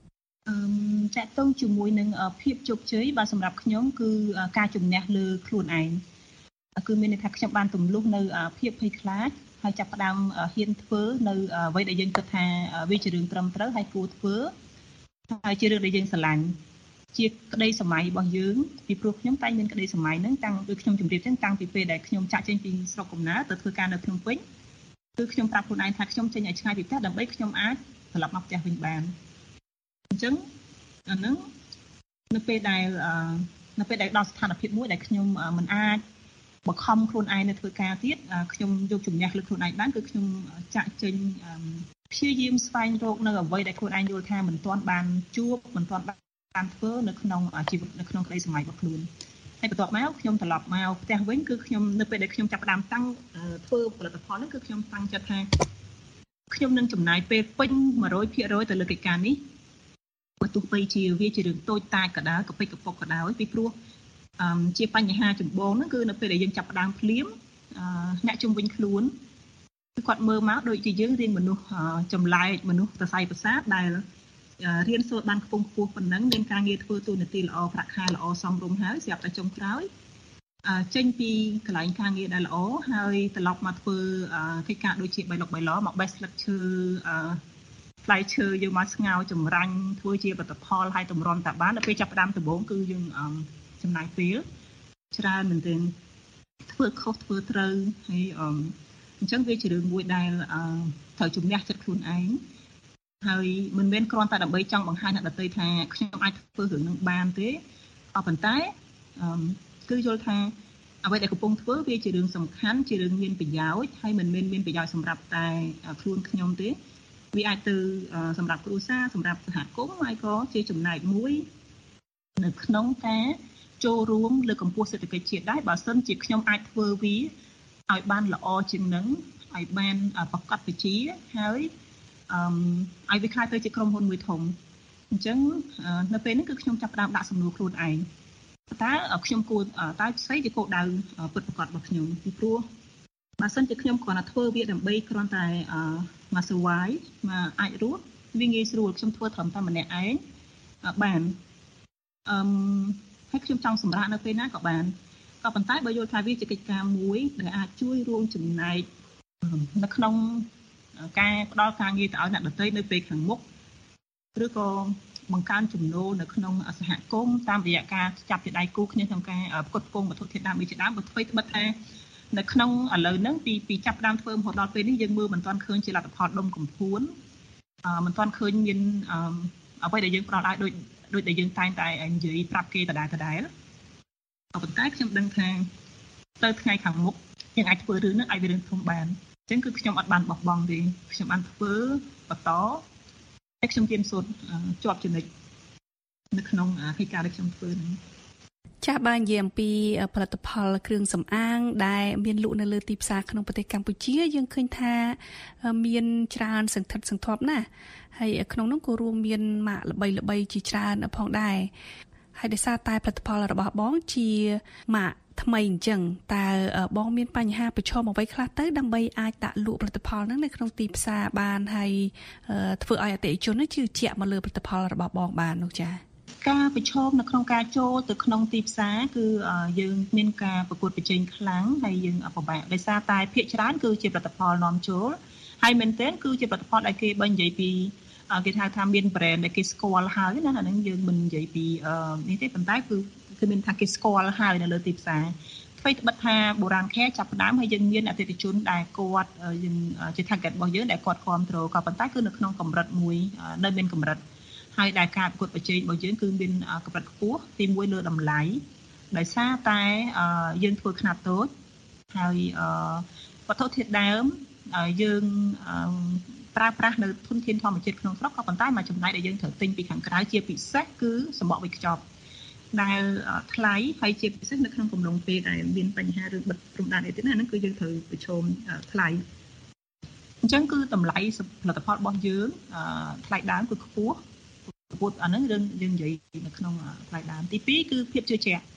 អឺចាក់តងជាមួយនឹងភាពជោគជ័យបាទសម្រាប់ខ្ញុំគឺការជំនះលើខ្លួនឯងគឺមានន័យថាខ្ញុំបានទម្លុះនៅភាពភ័យខ្លាចហើយចាប់ផ្ដើមហ៊ានធ្វើនៅអ្វីដែលយើងគិតថាវាជារឿងត្រឹមត្រូវហើយគួរធ្វើហើយជារឿងដែលយើងស្រឡាញ់ជាក្តីសម័យរបស់យើងពីព្រោះខ្ញុំតែងមានក្តីសម័យហ្នឹងតាំងពីខ្ញុំជម្រាបចឹងតាំងពីពេលដែលខ្ញុំចាក់ចេញពីស្រុកកំណើតទៅធ្វើការនៅភ្នំពេញគឺខ្ញុំប្រាប់ខ្លួនឯងថាខ្ញុំចេញឲ្យឆ្ងាយពីផ្ទះដើម្បីខ្ញុំអាចត្រឡប់មកផ្ទះវិញបានអញ្ចឹងអាហ្នឹងនៅពេលដែលនៅពេលដែលដល់ស្ថានភាពមួយដែលខ្ញុំមិនអាចបង្ខំខ្លួនឯងនៅធ្វើការទៀតខ្ញុំយកជំនះលើខ្លួនឯងបានគឺខ្ញុំចាក់ចេញព្យាយាមស្វែងរកនៅអ្វីដែលខ្លួនឯងយល់ថាមិនទាន់បានជួបមិនទាន់បានធ្វើនៅក្នុងជីវិតនៅក្នុងក្តីសម័យរបស់ខ្លួនហើយបន្ទាប់មកខ្ញុំត្រឡប់មកផ្ទះវិញគឺខ្ញុំនៅពេលដែលខ្ញុំចាប់ផ្ដើមតាំងធ្វើផលិតផលហ្នឹងគឺខ្ញុំតាំងចិត្តថាខ្ញុំនឹងចំណាយពេលពេញ one hundred percent ទៅលើកិច្ចការនេះបើទោះបីជាវាជារឿងតូចតាចក៏ដោយកពិចកពុកក៏ដោយពីព្រោះអឺជាបញ្ហាចម្បងហ្នឹងគឺនៅពេលដែលយើងចាប់ផ្ដើមភ្លាមអ្នកជុំវិញខ្លួនគឺគាត់មើលមកដូចជាយើងរៀនមនុស្សចម្លែកមនុស្សសរសៃប្រសាទដែលរៀនសូត្របានខ្ពង់ខ្ពស់ប៉ុណ្ណឹងមានការងារធ្វើទូនាទីល្អប្រាក់ខែល្អសមរម្យហើយស្រាប់តែចុងក្រោយចេញពីកន្លែងការងារដែលល្អហើយត្រឡប់មកធ្វើកិច្ចការដូចជាបៃលុកបៃឡមកបេះស្លឹកឈើផ្លែឈើយើងមកស្ងោរចម្រាញ់ធ្វើជាផលិតផលហើយតម្រាំតាបានដល់ពេលចាប់ផ្ដើមដំបូងគឺយើងចំណាយពេលច្រើនមែនទែនធ្វើខុសធ្វើត្រូវហើយអញ្ចឹងវាជារឿងមួយដែលត្រូវជំនះចិត្តខ្លួនឯងហើយមិនមែនគ្រាន់តែដើម្បីចង់បង្ហាញអ្នកដទៃថាខ្ញុំអាចធ្វើរឿងនឹងបានទេអប៉ុន្តែគឺយល់ថាអ្វីដែលកំពុងធ្វើវាជារឿងសំខាន់ជារឿងមានប្រយោជន៍ហើយមិនមែនមានប្រយោជន៍សម្រាប់តែខ្លួនខ្ញុំទេវាអាចទៅសម្រាប់គ្រួសារសម្រាប់សហគមន៍ហើយក៏ជាចំណែកមួយនៅក្នុងការចូលរួមលើកម្ពស់សេដ្ឋកិច្ចជាតិដែរបើសិនជាខ្ញុំអាចធ្វើវាឲ្យបានល្អជាងនឹងឲ្យបានប្រកបវិជ្ជាហើយអឺឲ្យវាខ្លាយទៅជាក្រុមហ៊ុនមួយធំអញ្ចឹងនៅពេលនេះគឺខ្ញុំចាប់ផ្ដើមដាក់សំណួរខ្លួនឯងតើខ្ញុំគួរតើស្អីជាគោលដៅពិតប្រាកដរបស់ខ្ញុំពីព្រោះបើសិនជាខ្ញុំគ្រាន់តែធ្វើវាដើម្បីគ្រាន់តែមក survive មកអាចរស់វាងាយស្រួលខ្ញុំធ្វើត្រឹមតែម្នាក់ឯងបានអឺហើយខ្ញុំចង់សម្រាប់នៅពេលណាក៏បានក៏ប៉ុន្តែបើយល់ថាវាជាកិច្ចការមួយដែលអាចជួយរួមចំណែកនៅក្នុងការផ្ដល់ការងារទៅឲ្យអ្នកដទៃនៅពេលខាងមុខឬក៏បង្កើនចំណូលនៅក្នុងសហគមន៍តាមរយៈការចាប់ជាដៃគូគ្នាក្នុងការផ្គត់ផ្គង់វត្ថុធាតុដើមជាដើមបើធ្វើត្បិតថានៅក្នុងឥឡូវហ្នឹងពីពីចាប់ដើមធ្វើរហូតដល់ពេលនេះយើងមើលមិនទាន់ឃើញជាលទ្ធផលដុំកំភួនអឺមិនទាន់ឃើញមានអ្វីដែលយើងផ្ដល់ឲ្យដូចដូចដែលយើងតែងតែនិយាយប្រាប់គេដដែលដដែលក៏ប៉ុន្តែខ្ញុំដឹងថាទៅថ្ងៃខាងមុខយើងអាចធ្វើរឿងហ្នឹងឲ្យវារឿងធំបានអញ្ចឹងគឺខ្ញុំអត់បានបោះបង់ទេខ្ញុំបានធ្វើបន្តតែខ្ញុំរៀនសូត្រជាប់ចំណិចនៅក្នុងកិច្ចការដែលខ្ញុំធ្វើហ្នឹងចាស់បាននិយាយអំពីផលិតផលគ្រឿងសម្អាងដែលមានលក់នៅលើទីផ្សារក្នុងប្រទេសកម្ពុជាយើងឃើញថាមានច្រើនសន្ធឹកសន្ធាប់ណាស់ហើយក្នុងនោះក៏រួមមានម៉ាកល្បីល្បីជាច្រើនផងដែរហើយដោយសារតែផលិតផលរបស់បងជាម៉ាកថ្មីអញ្ចឹងតើបងមានបញ្ហាប្រឈមអ្វីខ្លះទៅដើម្បីអាចដាក់លក់ផលិតផលហ្នឹងនៅក្នុងទីផ្សារបានហើយធ្វើឲ្យអតិថិជនជឿជាក់មកលើផលិតផលរបស់បងបាននោះចា៎ការប្រឈមនៅក្នុងការចូលទៅក្នុងទីផ្សារគឺយើងមានការប្រកួតប្រជែងខ្លាំងហើយយើងពិបាកដោយសារតែភាគច្រើនគឺជាផលិតផលនាំចូលហើយមែនទែនគឺជាផលិតផលដែលគេបើនិយាយពីគេហៅថាមាន brand ដែលគេស្គាល់ហើយណាអាហ្នឹងយើងមិននិយាយពីនេះទេប៉ុន្តែគឺគឺមានថាគេស្គាល់ហើយនៅលើទីផ្សារអ្វីត្បិតថាបុរាណខែចាប់ផ្ដើមហើយយើងមានអតិថិជនដែលគាត់យើងជា target របស់យើងដែលគាត់គ្រប់គ្រងក៏ប៉ុន្តែគឺនៅក្នុងកម្រិតមួយនៅមានកម្រិតហើយដែលការប្រកួតប្រជែងរបស់យើងគឺមានកម្រិតខ្ពស់ទីមួយលើតម្លៃដោយសារតែយើងធ្វើខ្នាតតូចហើយវត្ថុធាតុដើមយើងប្រើប្រាស់នៅធនធានធម្មជាតិក្នុងស្រុកក៏ប៉ុន្តែមួយចំណែកដែលយើងត្រូវទិញពីខាងក្រៅជាពិសេសគឺសម្បកវេចខ្ចប់ដែលថ្លៃហើយជាពិសេសនៅក្នុងកំឡុងពេលដែលមានបញ្ហារឿងបិទព្រំដែនអីទៀតណាហ្នឹងគឺយើងត្រូវប្រឈមថ្លៃអញ្ចឹងគឺតម្លៃផលិតផលរបស់យើងថ្លៃដើមគឺខ្ពស់ពុតអាហ្នឹងរឿងយើងនិយាយនៅក្នុងថ្លៃដើមទីពីរគឺភាពជឿជាក់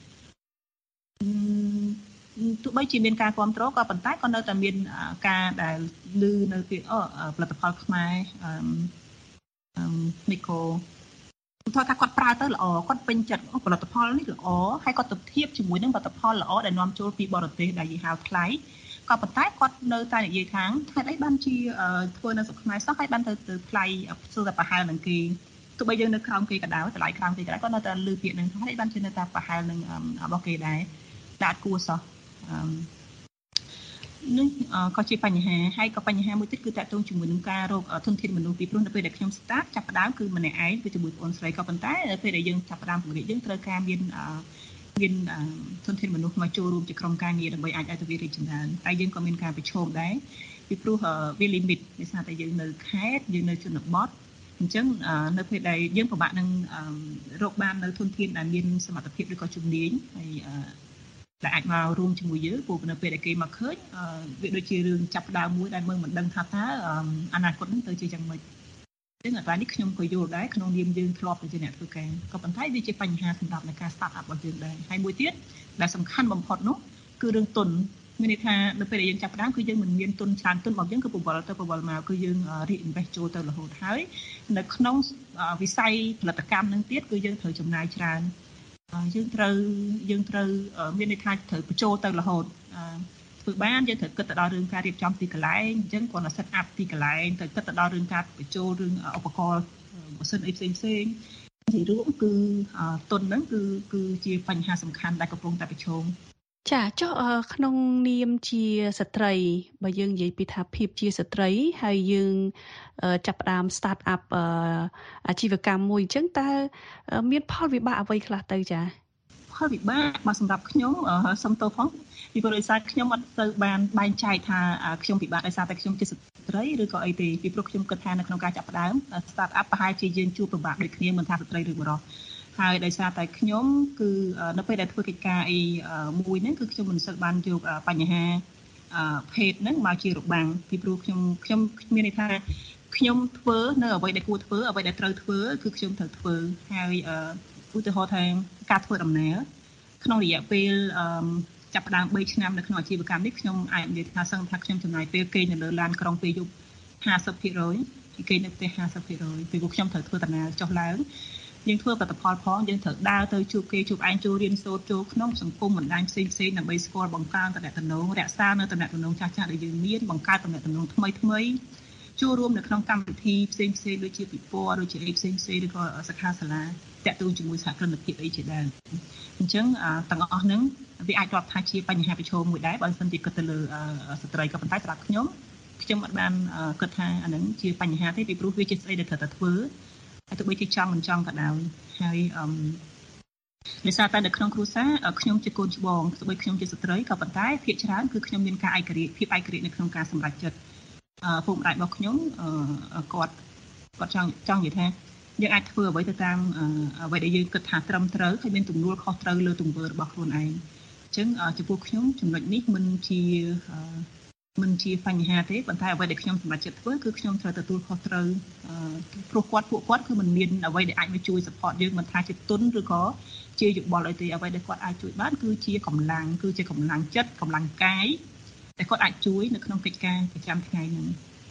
ទោះបីជាមានការគ្រប់គ្រងក៏ប៉ុន្តែក៏នៅតែមានការដែលលឺនៅពីអូផលិតផលខ្មែរអឺមីក្រូថតថាគាត់ប្រើទៅល្អគាត់ពេញចិត្តផលិតផលនេះល្អហើយគាត់ទៅធៀបជាមួយនឹងផលិតផលល្អដែលនាំចូលពីបរទេសដែលយើងហៅថ្លៃក៏ប៉ុន្តែគាត់នៅតែនិយាយថាហេតុអីបានជាធ្វើនៅស្រុកខ្មែរសោះហើយបានទៅទៅថ្លៃស្ទើរតែប្រហែលនឹងគេទោះបីយើងនៅក្រោមគេក៏ដោយតម្លៃក្រោមគេក៏ដោយគាត់នៅតែលើពាក្យនឹងហេតុអីបានជានៅតែប្រហែលនឹងរបស់គេដែរដាក់គួរសោះនេះក៏ជាបញ្ហាហើយក៏បញ្ហាមួយទៀតគឺតាក់ទងជាមួយនឹងការរកធនធានមនុស្សពីព្រោះនៅពេលដែលខ្ញុំ start ចាប់ផ្ដើមគឺម្នាក់ឯងគឺជាមួយបងស្រីក៏ប៉ុន្តែនៅពេលដែលយើងចាប់ផ្ដើមពង្រីកយើងត្រូវការមានមានធនធានមនុស្សមកចូលរួមជាក្រុមការងារដើម្បីអាចឲ្យទៅវារីកចម្រើនតែយើងក៏មានការប្រឈមដែរពីព្រោះវា limit ដោយសារតែយើងនៅខេត្តយើងនៅជនបទអញ្ចឹងនៅពេលដែលយើងពិបាកនឹងរកបាននៅធនធានដែលមានសមត្ថភាពឬក៏ជំនាញហើយដែលអាចមករួមជាមួយយើងព្រោះនៅពេលដែលគេមកឃើញវាដូចជារឿងចាប់ផ្ដើមមួយដែលមើលមិនដឹងថាតើអនាគតនឹងទៅជាយ៉ាងម៉េចអញ្ចឹងអានេះខ្ញុំក៏យល់ដែរក្នុងនាមយើងធ្លាប់ទៅជាអ្នកធ្វើការក៏ប៉ុន្តែវាជាបញ្ហាសម្រាប់ในការ start up របស់យើងដែរហើយមួយទៀតដែលសំខាន់បំផុតនោះគឺរឿងទុនមានន័យថានៅពេលដែលយើងចាប់ផ្ដើមគឺយើងមិនមានទុនច្រើនទុនរបស់យើងគឺប្រវល់ទៅប្រវល់មកគឺយើង reinvest ចូលទៅរហូតហើយនៅក្នុងវិស័យផលិតកម្មនឹងទៀតគឺយើងត្រូវចំណាយច្រើនយើងត្រូវយើងត្រូវមានន័យថាត្រូវបញ្ចូលទៅរហូតធ្វើបានយើងត្រូវគិតទៅដល់រឿងការរៀបចំទីកន្លែងអញ្ចឹងគាត់ទៅ set up ទីកន្លែងត្រូវគិតទៅដល់រឿងការបញ្ចូលរឿងឧបករណ៍ម៉ាស៊ីនអីផ្សេងផ្សេងជារួមគឺទុនហ្នឹងគឺគឺជាបញ្ហាសំខាន់ដែលកំពុងតែប្រឈមចាចុះក្នុងនាមជាស្ត្រីបើយើងនិយាយពីថាភាពជាស្ត្រីហើយយើងចាប់ផ្ដើម start up អាជីវកម្មមួយអញ្ចឹងតើមានផលវិបាកអ្វីខ្លះទៅចាផលវិបាកមកសម្រាប់ខ្ញុំសុំទោសផងពីព្រោះដោយសារខ្ញុំអត់ទៅបានបែងចែកថាខ្ញុំពិបាកដោយសារតែខ្ញុំជាស្ត្រីឬក៏អីទេពីព្រោះខ្ញុំគិតថានៅក្នុងការចាប់ផ្ដើម start up ប្រហែលជាយើងជួបពិបាកដូចគ្នាមិនថាស្ត្រីឬបុរសហើយដោយសារតែខ្ញុំគឺនៅពេលដែលធ្វើកិច្ចការអីមួយហ្នឹងគឺខ្ញុំមិនសូវបានយកបញ្ហាភេទហ្នឹងមកជារបាំងពីព្រោះខ្ញុំខ្ញុំមានន័យថាខ្ញុំធ្វើនៅអ្វីដែលគួរធ្វើអ្វីដែលត្រូវធ្វើគឺខ្ញុំត្រូវធ្វើហើយឧទាហរណ៍ថាការធ្វើដំណើរក្នុងរយៈពេលចាប់ផ្ដើមបីឆ្នាំនៅក្នុងអាជីវកម្មនេះខ្ញុំអាចនិយាយថាសឹងថាខ្ញុំចំណាយពេលគេងនៅលើឡានក្រុងពេលយប់ ห้าสิบភាគរយ គេនៅផ្ទះ ห้าสิบភាគរយ ពីព្រោះខ្ញុំត្រូវធ្វើដំណើរចុះឡើងយើងធ្វើផលិតផលផងយើងត្រូវដើរទៅជួបគេជួបឯងចូលរៀនសូត្រចូលក្នុងសង្គមបណ្ដាញផ្សេងផ្សេងដើម្បីស្គាល់បង្កើនតំណែងតំណងរក្សានៅតំណែងតំណងចាស់ចាស់ដែលយើងមានបង្កើតតំណែងតំណងថ្មីថ្មីចូលរួមនៅក្នុងកម្មវិធីផ្សេងផ្សេងដូចជាពិព័រណ៍ដូចជាអីផ្សេងផ្សេងឬក៏សិក្ខាសាលាតាក់ទងជាមួយសហគ្រិនភាពអីជាដើមអញ្ចឹងទាំងអស់ហ្នឹងវាអាចរាប់ថាជាបញ្ហាប្រឈមមួយដែរបើមិនជាគិតទៅលើស្ត្រីក៏ប៉ុន្តែសម្រាប់ខ្ញុំខ្ញុំអត់បានគិតថាអាហ្នឹងជាបញ្ហាទេពីព្រោះវាជាស្អីដែលត្រូវតែធ្វើហើយទោះបីជាចង់មិនចង់ក៏ដោយហើយអឺដោយសារតែនៅក្នុងគ្រួសារខ្ញុំជាកូនច្បងទោះបីខ្ញុំជាស្ត្រីក៏ប៉ុន្តែភាគច្រើនគឺខ្ញុំមានការឯករាជ្យភាពឯករាជ្យនៅក្នុងការសម្រេចចិត្តពុកម្ដាយរបស់ខ្ញុំគាត់គាត់ចង់ចង់និយាយថាយើងអាចធ្វើអ្វីទៅតាមអ្វីដែលយើងគិតថាត្រឹមត្រូវហើយមានទំនួលខុសត្រូវលើទង្វើរបស់ខ្លួនឯងអញ្ចឹងចំពោះខ្ញុំចំណុចនេះមិនជាមិនជាបញ្ហាទេប៉ុន្តែអ្វីដែលខ្ញុំសម្រេចចិត្តធ្វើគឺខ្ញុំត្រូវទទួលខុសត្រូវព្រោះគាត់ពួកគាត់គឺមិនមានអ្វីដែលអាចមកជួយ support យើងមិនថាជាទុនឬក៏ជាយោបល់អីទេអ្វីដែលគាត់អាចជួយបានគឺជាកម្លាំងគឺជាកម្លាំងចិត្តកម្លាំងកាយដែលគាត់អាចជួយនៅក្នុងកិច្ចការប្រចាំថ្ងៃហ្នឹង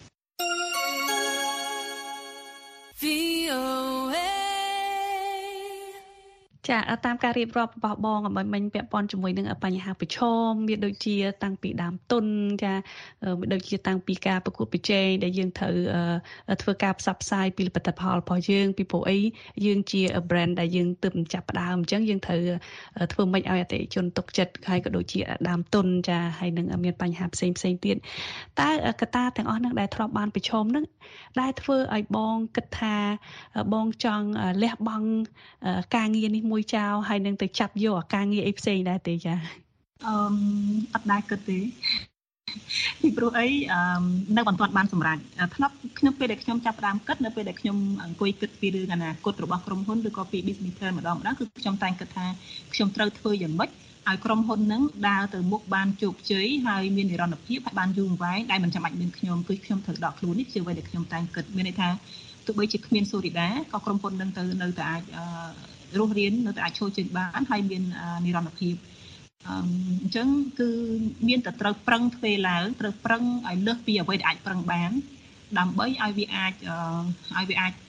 ចាតាមការរៀបរាប់របស់បងអំបញ្ញពាក់ព័ន្ធជាមួយនឹងបញ្ហាប្រឈមវាដូចជាតាំងពីដើមទុនចាវាដូចជាតាំងពីការប្រកួតប្រជែងដែលយើងត្រូវធ្វើការផ្សព្វផ្សាយពីផលិតផលរបស់យើងពីព្រោះអីយើងជា brand ដែលយើងទើបចាប់ផ្ដើមអញ្ចឹងយើងត្រូវធ្វើម៉េចឲ្យអតិថិជនទុកចិត្តហើយក៏ដូចជាដើមទុនចាហើយនឹងមានបញ្ហាផ្សេងផ្សេងទៀតតើកត្តាទាំងអស់ហ្នឹងដែលធ្លាប់បានប្រឈមហ្នឹងដែលធ្វើឲ្យបងគិតថាបងចង់លះបង់ការងារនេះមួយចោលហើយនឹងទៅចាប់យកអាការងារអីផ្សេងដែរទេចាអឺអត់ដែរគិតទេពីព្រោះអីនៅមិនទាន់បានសម្រេចធ្លាប់ខ្ញុំពេលដែលខ្ញុំចាប់ផ្ដើមគិតនៅពេលដែលខ្ញុំអង្គុយគិតពីរឿងអនាគតរបស់ក្រុមហ៊ុនឬក៏ពី business plan ម្ដងម្ដងគឺខ្ញុំតែងគិតថាខ្ញុំត្រូវធ្វើយ៉ាងម៉េចឲ្យក្រុមហ៊ុនហ្នឹងដើរទៅមុខបានជោគជ័យហើយមាននិរន្តរភាពហើយបានយូរអង្វែងដែលមិនចាំបាច់មានខ្ញុំគឺខ្ញុំត្រូវដកខ្លួននេះជាអ្វីដែលខ្ញុំតែងគិតមានន័យថាទោះបីជាគ្មានសូរីដាក៏ក្រុមហ៊ុននឹងទៅនៅតែអាចរស់រាននៅតែអាចឈរជើងបានហើយមាននិរន្តរភាពអញ្ចឹងគឺមានតែត្រូវប្រឹងធ្វើឡើងត្រូវប្រឹងឲ្យលើសពីអ្វីដែលអាចប្រឹងបានដើម្បីឲ្យវាអាចឲ្យវាអាច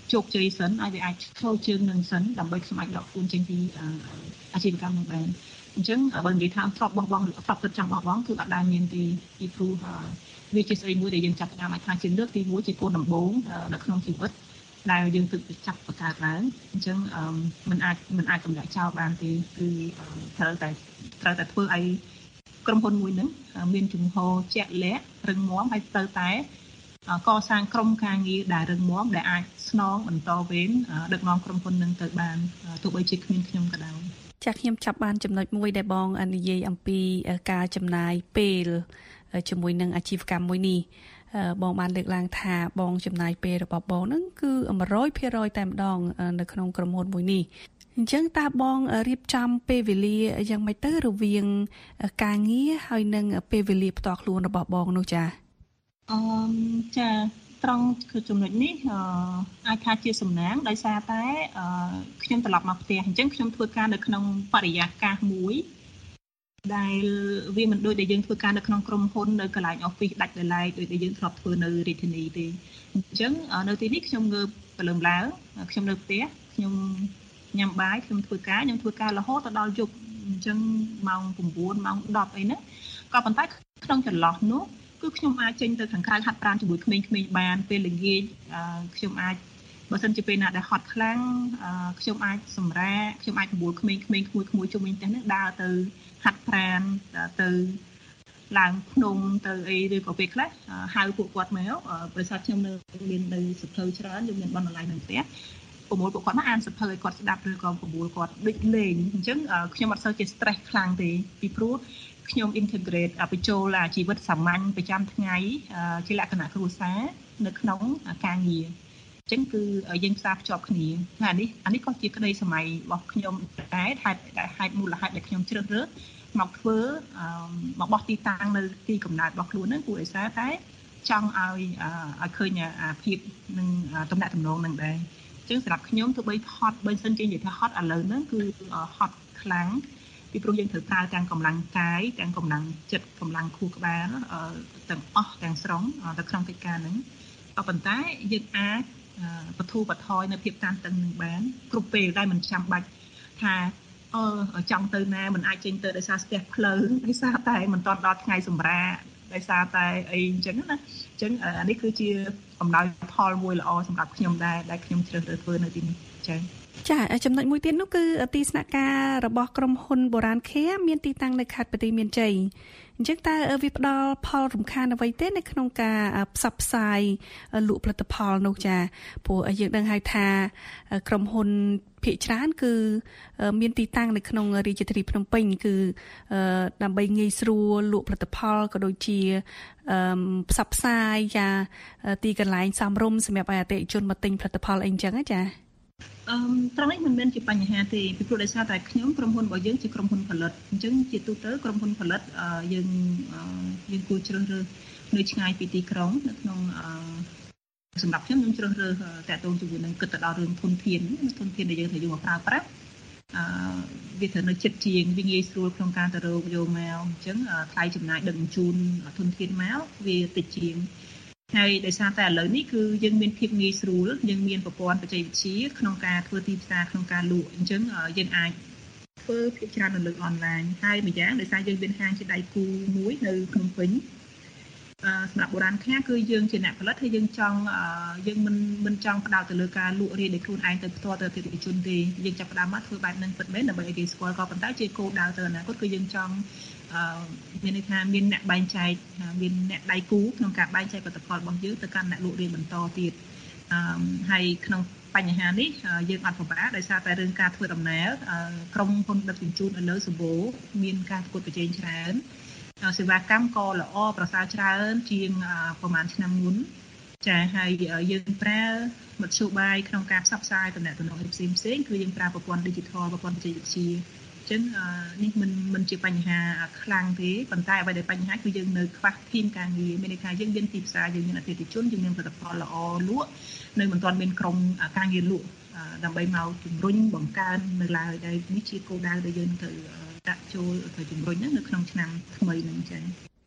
ជោគជ័យសិនឲ្យវាអាចចូលជើងនឹងសិនដើម្បីខ្ញុំអាចដកខ្លួនចេញពីអាជីវកម្មនឹងបានអញ្ចឹងបើនិយាយថាធ្លាប់បោះបង់ធ្លាប់ទៅចង់បោះបង់គឺអត់ដែលមានទីពីព្រោះវាជាស្អីមួយដែលយើងចាប់ផ្ដើមអាចថាជាលើកទីមួយជាគោលដំបូងនៅក្នុងជីវិតដែលយើងទើបចាប់បង្កើតឡើងអញ្ចឹងมันអាចมันអាចកម្លាក់ចោលបានទេគឺត្រូវតែត្រូវតែធ្វើឲ្យក្រុមហ៊ុនមួយហ្នឹងមានជំហរជាក់លាក់រឹងមាំហើយត្រូវតែកសាងក្រុមការងារដែលរឹងមាំដែលអាចស្នងបន្តវេនដឹកនាំក្រុមហ៊ុននឹងទៅបានទោះបីជាគ្មានខ្ញុំក៏ដោយចាក់ខ្ញុំចាប់បានចំណុចមួយដែលបងនិយាយអំពីការចំណាយពេលជាមួយនឹងអាជីវកម្មមួយនេះបងបានលើកឡើងថាបងចំណាយពេលរបស់បងហ្នឹងគឺone hundred percent តែម្ដងនៅក្នុងក្រុមហ៊ុនមួយនេះអញ្ចឹងតើបងរៀបចំពេលវេលាយ៉ាងម៉េចទៅរវាងការងារហើយនិងពេលវេលាផ្ទាល់ខ្លួនរបស់បងនោះចាអឺចាត្រង់គឺចំណុចនេះអាចថាជាសំណាងដោយសារតែខ្ញុំត្រឡប់មកផ្ទះអញ្ចឹងខ្ញុំធ្វើការនៅក្នុងបរិយាកាសមួយដែលវាមិនដូចដែលយើងធ្វើការនៅក្នុងក្រុមហ៊ុននៅកន្លែង office ដាច់ដោយឡែកដូចដែលយើងធ្លាប់ធ្វើនៅរាជធានីទេអញ្ចឹងនៅទីនេះខ្ញុំងើបព្រលឹមឡើងខ្ញុំនៅផ្ទះខ្ញុំញ៉ាំបាយខ្ញុំធ្វើការខ្ញុំធ្វើការរហូតដល់យប់អញ្ចឹងម៉ោងnineម៉ោងtenអីហ្នឹងក៏ប៉ុន្តែក្នុងចន្លោះនោះគឺខ្ញុំអាចចេញទៅខាងក្រៅហាត់ប្រាណជាមួយក្មេងៗបានពេលល្ងាចខ្ញុំអាចបើសិនជាពេលណាដែលហត់ខ្លាំងខ្ញុំអាចសម្រាកខ្ញុំអាចបបួលក្មេងៗក្មួយៗជុំវិញផ្ទះនេះដើរទៅហាត់ប្រាណទៅឡើងភ្នំទៅអីឬក៏ពេលខ្លះហៅពួកគាត់មកប្រសិទ្ធខ្ញុំនៅមាននៅសភៅច្រើនយើងមានបណ្ណាល័យនៅផ្ទះប្រមូលពួកគាត់មកអានសភៅឲ្យគាត់ស្ដាប់ឬក៏ប្រមូលគាត់ដូចលេងអញ្ចឹងខ្ញុំអត់សូវជា stress ខ្លាំងទេពីព្រោះខ្ញុំ integrate បញ្ចូលជីវិតសាមញ្ញប្រចាំថ្ងៃជាលក្ខណៈគ្រួសារនៅក្នុងការងារអញ្ចឹងគឺយើងផ្សារភ្ជាប់គ្នាហើយនេះអានេះក៏ជាក្តីសម័យរបស់ខ្ញុំដែរហេតុហេតុមូលហេតុដែលខ្ញុំជ្រើសរើសមកធ្វើមកបោះទីតាំងនៅទីកំណើតរបស់ខ្លួនហ្នឹងគួរឲ្យសារតែចង់ឲ្យឲ្យឃើញអាភាពនឹងតំណែងតំណងនឹងដែរអញ្ចឹងសម្រាប់ខ្ញុំទោះបីហត់បើសិនជានិយាយថាហត់ឥឡូវហ្នឹងគឺហត់ខ្លាំងពីព្រោះយើងត្រូវប្រើទាំងកម្លាំងកាយទាំងកម្លាំងចិត្តកម្លាំងខួរក្បាលទាំងអស់ទាំងស្រុងទៅក្នុងកិច្ចការហ្នឹងក៏ប៉ុន្តែយើងអាចបធូរបថយនៅភាពតានតឹងនឹងបានគ្រប់ពេលដែលមិនចាំបាច់ថាអឺចង់ទៅណាមិនអាចចេញទៅដោយសារស្ទះផ្លូវដោយសារតែមិនទាន់ដល់ថ្ងៃសម្រាកដោយសារតែអីអញ្ចឹងណាអញ្ចឹងអានេះគឺជាអំណោយផលមួយល្អសម្រាប់ខ្ញុំដែរដែលខ្ញុំជ្រើសរើសធ្វើនៅទីនេះចា៎ចាចំណុចមួយទៀតនោះគឺទីស្នាក់ការរបស់ក្រុមហ៊ុនបុរាណ Care មានទីតាំងនៅខេត្តបន្ទាយមានជ័យអញ្ចឹងតើវាផ្ដល់ផលរំខានអ្វីទេនៅក្នុងការផ្សព្វផ្សាយលក់ផលិតផលនោះចាព្រោះយើងដឹងហើយថាក្រុមហ៊ុនភាគច្រើនគឺមានទីតាំងនៅក្នុងរាជធានីភ្នំពេញគឺដើម្បីងាយស្រួលលក់ផលិតផលក៏ដូចជាផ្សព្វផ្សាយចាទីកន្លែងសមរម្យសម្រាប់ឲ្យអតិថិជនមកទិញផលិតផលអីអញ្ចឹងចាអឺត្រង់នេះមិនមែនជាបញ្ហាទេពីព្រោះដោយសារតែខ្ញុំក្រុមហ៊ុនរបស់យើងជាក្រុមហ៊ុនផលិតអញ្ចឹងជាទូទៅក្រុមហ៊ុនផលិតយើងយើងគួរជ្រើសរើសនៅឆ្ងាយពីទីក្រុងនៅក្នុងសម្រាប់ខ្ញុំខ្ញុំជ្រើសរើសតាក់ទងជាមួយនឹងគិតទៅដល់រឿងធនធានធនធានដែលយើងត្រូវយកមកប្រើប្រាស់អឺវាត្រូវនៅចិត្តជាងវាងាយស្រួលក្នុងការទៅរកយកមកអញ្ចឹងថ្លៃចំណាយដឹកជញ្ជូនធនធានមកវាតិចជាងហើយដោយសារតែឥឡូវនេះគឺយើងមានភាពងាយស្រួលយើងមានប្រព័ន្ធបច្ចេកវិទ្យាក្នុងការធ្វើទីផ្សារក្នុងការលក់អញ្ចឹងយើងអាចធ្វើភាគច្រើននៅលើអនឡាញហើយម្យ៉ាងដោយសារយើងមានហាងជាដៃគូមួយនៅភ្នំពេញអឺសម្រាប់បុរាណខាគឺយើងជាអ្នកផលិតហើយយើងចង់យើងមិនមិនចង់ផ្ដោតទៅលើការលក់រាយដោយខ្លួនឯងទៅផ្ទាល់ទៅអតិថិជនទេយើងចាប់ផ្ដើមមកធ្វើបែបហ្នឹងពិតមែនដើម្បីឲ្យគេស្គាល់ក៏ប៉ុន្តែជាគោលដៅទៅអនាគតគឺយើងចង់អឺមានន័យថាមានអ្នកបែងចែកមានអ្នកដៃគូក្នុងការបែងចែកផលិតផលរបស់យើងទៅកាន់អ្នកលក់រាយបន្តទៀតអឺហើយក្នុងបញ្ហានេះយើងអត់ពិបាកដោយសារតែរឿងការធ្វើដំណើរក្រុមហ៊ុនដឹកជញ្ជូនឥឡូវសម្បូរមានការប្រកួតប្រជែងច្រើនសេវាកម្មក៏ល្អប្រសើរច្រើនជាងប្រហែលឆ្នាំមុនចាហើយយើងប្រើមធ្យោបាយក្នុងការផ្សព្វផ្សាយតំណែងតំណងផ្សេងផ្សេងគឺយើងប្រើប្រព័ន្ធ digital ប្រព័ន្ធបច្ចេកវិទ្យាអញ្ចឹងនេះមិនមិនជាបញ្ហាខ្លាំងទេប៉ុន្តែអ្វីដែលបញ្ហាគឺយើងនៅខ្វះធីមការងារមានន័យថាយើងមានទីផ្សារយើងមានអតិថិជនយើងមានផលិតផលល្អលក់នៅមិនទាន់មានក្រុមការងារលក់ដើម្បីមកជំរុញបង្កើននៅឡើយដែលនេះជាគោលដៅដែលយើងត្រូវដាក់ចូលទៅជំរុញនៅក្នុងឆ្នាំថ្មីហ្នឹងចា៎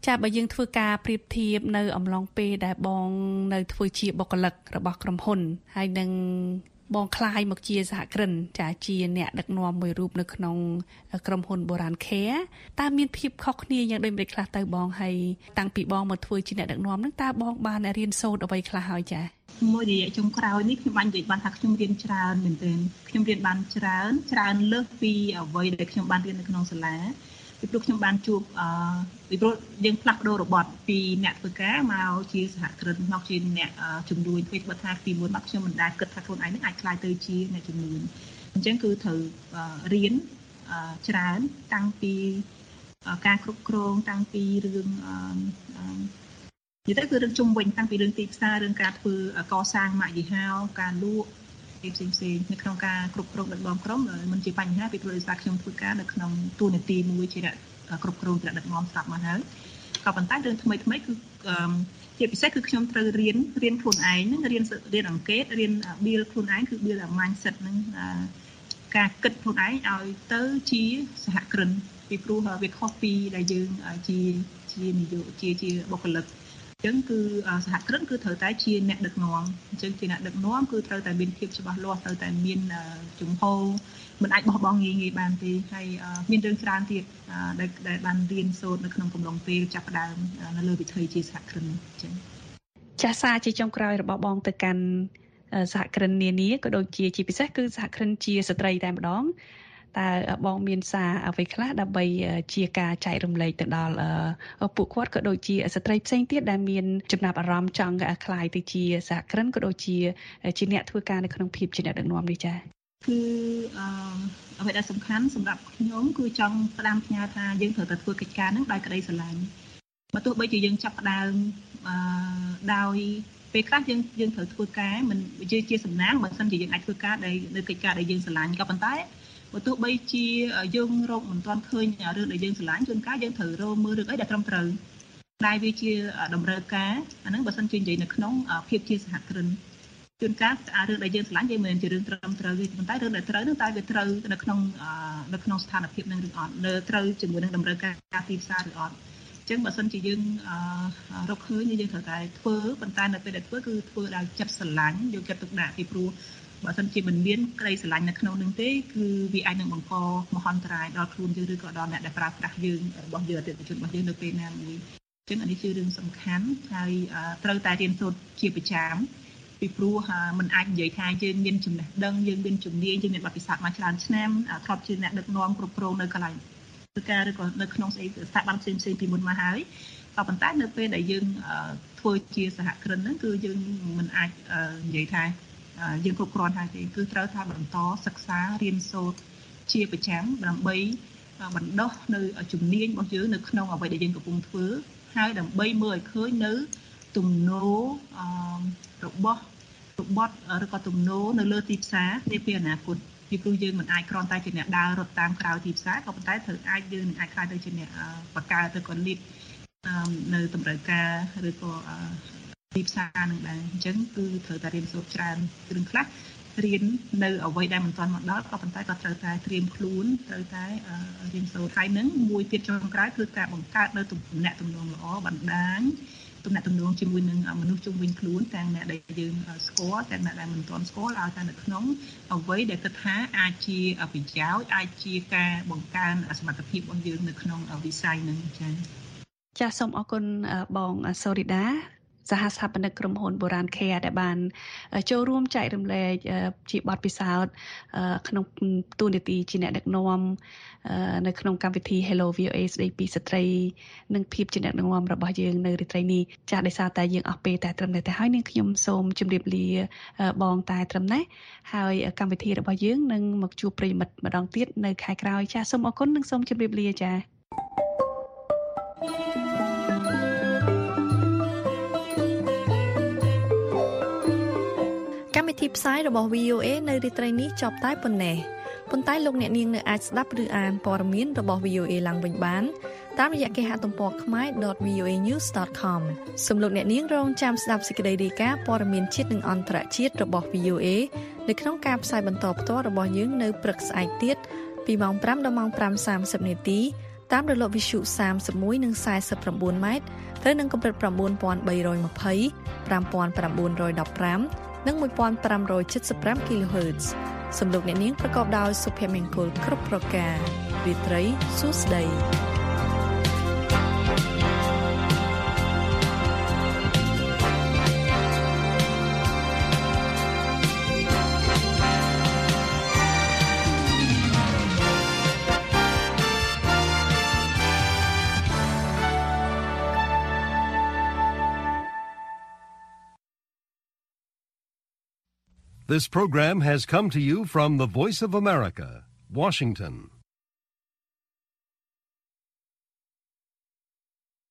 ចាបើយើងធ្វើការប្រៀបធៀបនៅអំឡុងពេលដែលបងនៅធ្វើជាបុគ្គលិករបស់ក្រុមហ៊ុនហើយនឹងបងคลายមកជាសហគ្រិនចាជាអ្នកដឹកនាំមួយរូបនៅក្នុងក្រុមហ៊ុនបូរ៉ានខេតើមានភាពខុសគ្នាយ៉ាងដូចម្តេចខ្លះទៅបងហើយតាំងពីបងមកធ្វើជាអ្នកដឹកនាំហ្នឹងតើបងបានរៀនសូត្រអ្វីខ្លះហើយចាមួយរយៈចុងក្រោយនេះខ្ញុំបាននិយាយបានថាខ្ញុំរៀនច្រើនមែនទែនខ្ញុំរៀនបានច្រើនច្រើនលើសពីអ្វីដែលខ្ញុំបានរៀននៅក្នុងសាលាពីព្រោះខ្ញុំបានជួបអឺពីព្រោះយើងផ្លាស់ប្ដូររបត់ពីអ្នកធ្វើការមកជាសហគ្រិនមកជាអ្នកជំនួយធ្វើបើថាពីមុនមកខ្ញុំមិនដែលគិតថាខ្លួនឯងនឹងអាចក្លាយទៅជាអ្នកជំនួយអញ្ចឹងគឺត្រូវរៀនច្រើនតាំងពីការគ្រប់គ្រងតាំងពីរឿងអឺនិយាយទៅគឺរឿងជុំវិញតាំងពីរឿងទីផ្សាររឿងការធ្វើកសាងម៉ាកយីហោការលក់ផ្សេងផ្សេងនៅក្នុងការគ្រប់គ្រងដឹកនាំក្រុមមិនជាបញ្ហាពីព្រោះដោយសារខ្ញុំធ្វើការនៅក្នុងតួនាទីមួយជាអ្នកគ្រប់គ្រងត្រាដឹកនាំស្រាប់មកហើយក៏ប៉ុន្តែរឿងថ្មីថ្មីគឺជាពិសេសគឺខ្ញុំត្រូវរៀនរៀនខ្លួនឯងហ្នឹងរៀនរៀនអង្កេតរៀន build ខ្លួនឯងគឺ build mindset ហ្នឹងការគិតខ្លួនឯងឲ្យទៅជាសហគ្រិនពីព្រោះវាខុសពីដែលយើងជាជានយោជាជាបុគ្គលិកអញ្ចឹងគឺសហគ្រិនគឺត្រូវតែជាអ្នកដឹកនាំអញ្ចឹងជាអ្នកដឹកនាំគឺត្រូវតែមានភាពច្បាស់លាស់ត្រូវតែមានជំហរមិនអាចបោះបង់ងាយងាយបានទេហើយមានរឿងច្រើនទៀតដែលបានរៀនសូត្រនៅក្នុងកំឡុងពេលចាប់ផ្ដើមនៅលើវិថីជាសហគ្រិនអញ្ចឹងចាសសារជាចុងក្រោយរបស់បងទៅកាន់សហគ្រិននានាក៏ដូចជាជាពិសេសគឺសហគ្រិនជាស្ត្រីតែម្ដងតើបងមានសារអ្វីខ្លះដើម្បីជាការចែករំលែកទៅដល់ពួកគាត់ក៏ដូចជាស្ត្រីផ្សេងទៀតដែលមានចំណាប់អារម្មណ៍ចង់คล้ายទៅជាសហគ្រិនក៏ដូចជាជាអ្នកធ្វើការនៅក្នុងភាពជាអ្នកដឹកនាំនេះចា៎គឺអ្វីដែលសំខាន់សម្រាប់ខ្ញុំគឺចង់ផ្ដាំផ្ញើថាយើងត្រូវតែធ្វើកិច្ចការហ្នឹងដោយក្តីស្រឡាញ់បើទោះបីជាយើងចាប់ផ្ដើមដោយពេលខ្លះយើងយើងត្រូវធ្វើការមិនជាជាសំណាងបើមិនជាយើងអាចធ្វើការដែលនៅកិច្ចការដែលយើងស្រឡាញ់ក៏ប៉ុន្តែបើទោះបីជាយើងរកមិនទាន់ឃើញរឿងដែលយើងស្រឡាញ់ជួនកាលយើងត្រូវរកមើលរឿងអីដែលត្រឹមត្រូវដែលវាជាតម្រូវការអាហ្នឹងបើសិនជានិយាយនៅក្នុងភាពជាសហគ្រិនជួនកាលអារឿងដែលយើងស្រឡាញ់វាមិនមែនជារឿងត្រឹមត្រូវទេប៉ុន្តែរឿងដែលត្រូវនោះតែវាត្រូវនៅក្នុងនៅក្នុងស្ថានភាពនឹងឬអត់នៅត្រូវជាមួយនឹងតម្រូវការទីផ្សារឬអត់អញ្ចឹងបើសិនជាយើងរកឃើញយើងត្រូវតែធ្វើប៉ុន្តែនៅពេលដែលធ្វើគឺធ្វើដោយចិត្តស្រឡាញ់យកចិត្តទុកដាក់ពីព្រោះបើមិនជាមិនមានក្តីស្រឡាញ់នៅក្នុងនឹងទេគឺវាអាចនឹងបង្កមហន្តរាយដល់ខ្លួនយើងឬក៏ដល់អ្នកដែលប្រើប្រាស់យើងរបស់យើងអតិថិជនរបស់យើងនៅពេលណាមួយអញ្ចឹងអានេះជារឿងសំខាន់ហើយត្រូវតែរៀនសូត្រជាប្រចាំពីព្រោះมันអាចនិយាយថាយើងមានចំណេះដឹងយើងមានជំនាញយើងមានបទពិសោធន៍មកច្រើនឆ្នាំធ្លាប់ជាអ្នកដឹកនាំគ្រប់គ្រងនៅកន្លែងធ្វើការឬក៏នៅក្នុងស្អីស្ថាប័នផ្សេងផ្សេងពីមុនមកហើយក៏ប៉ុន្តែនៅពេលដែលយើងធ្វើជាសហគ្រិនហ្នឹងគឺយើងមិនអាចនិយាយថាយើងគ្រប់គ្រាន់ហើយទេគឺត្រូវថាបន្តសិក្សារៀនសូត្រជាប្រចាំដើម្បីបណ្ដុះនៅជំនាញរបស់យើងនៅក្នុងអ្វីដែលយើងកំពុងធ្វើហើយដើម្បីមើលឲ្យឃើញនៅទំនោររបស់របត់ឬក៏ទំនោរនៅលើទីផ្សារនាពេលអនាគតពីព្រោះយើងមិនអាចគ្រាន់តែជាអ្នកដើររត់តាមក្រៅទីផ្សារក៏ប៉ុន្តែត្រូវអាចយើងនឹងអាចខ្លាយទៅជាអ្នកបង្កើតឬក៏លីដនៅតម្រូវការឬក៏ទីផ្សារនឹងដែរអញ្ចឹងគឺត្រូវតែរៀនសូត្រច្រើនគ្រឿងខ្លះរៀននៅអ្វីដែលមិនទាន់មកដល់ក៏ប៉ុន្តែក៏ត្រូវតែត្រៀមខ្លួនត្រូវតែរៀនសូត្រហើយនឹងមួយទៀតចុងក្រោយគឺការបង្កើតនៅទំនាក់ទំនងល្អបណ្ដាញទំនាក់ទំនងជាមួយនឹងមនុស្សជុំវិញខ្លួនទាំងអ្នកដែលយើងស្គាល់ទាំងអ្នកដែលមិនទាន់ស្គាល់ឲ្យតែនៅក្នុងអ្វីដែលគិតថាអាចជាប្រយោជន៍អាចជាការបង្កើនសមត្ថភាពរបស់យើងនៅក្នុងវិស័យនឹងចា៎ចាសសូមអរគុណបងសូរីដាសហស្ថាបនិកក្រុមហ៊ុន Boran Care ដែលបានចូលរួមចែករំលែកជាបទពិសោធន៍ក្នុងតួនាទីជាអ្នកដឹកនាំនៅក្នុងកម្មវិធី Hello វី អូ អេ ស្ដីពីស្ត្រីនិងភាពជាអ្នកដឹកនាំរបស់យើងនៅរាត្រីនេះចាស់ដោយសារតែយើងអស់ពេលតែត្រឹមនេះតែហើយនាងខ្ញុំសូមជម្រាបលាបងតែត្រឹមនេះហើយកម្មវិធីរបស់យើងនឹងមកជួបប្រិយមិត្តម្ដងទៀតនៅខែក្រោយចាសសូមអរគុណនិងសូមជម្រាបលាចាកម្មវិធីផ្សាយរបស់ វី អូ អេ នៅរាត្រីនេះចប់តែប៉ុណ្ណេះប៉ុន្តែលោកអ្នកនាងនៅអាចស្ដាប់ឬអានព័ត៌មានរបស់ វី អូ អេ ឡើងវិញបានតាមរយៈគេហទំព័រ ខ្មែរ ដត វី អូ អេ news ដត com សូមលោកអ្នកនាងរងចាំស្ដាប់សេចក្តីរាយការណ៍ព័ត៌មានជាតិនិងអន្តរជាតិរបស់ វី អូ អេ នៅក្នុងការផ្សាយបន្តផ្ទាល់របស់យើងនៅព្រឹកស្អែកទៀតពីម៉ោង ប្រាំ ដល់ម៉ោង ប្រាំសាមសិប នាទីតាមរលកវិទ្យុសាមសិបមួយនិងសាយសិបប្រាំបួនម៉ែត្រត្រូវនឹងកម្រិត៩,៣២០ ៥,៩១៥ និងmột nghìn năm trăm bảy mươi lăm គីឡូហឺតซ์ សំឡេងអ្នកនាងប្រកបដោយសុភមង្គលគ្រប់ប្រការរាត្រីសួស្តី This program has come to you from the Voice of America, Washington.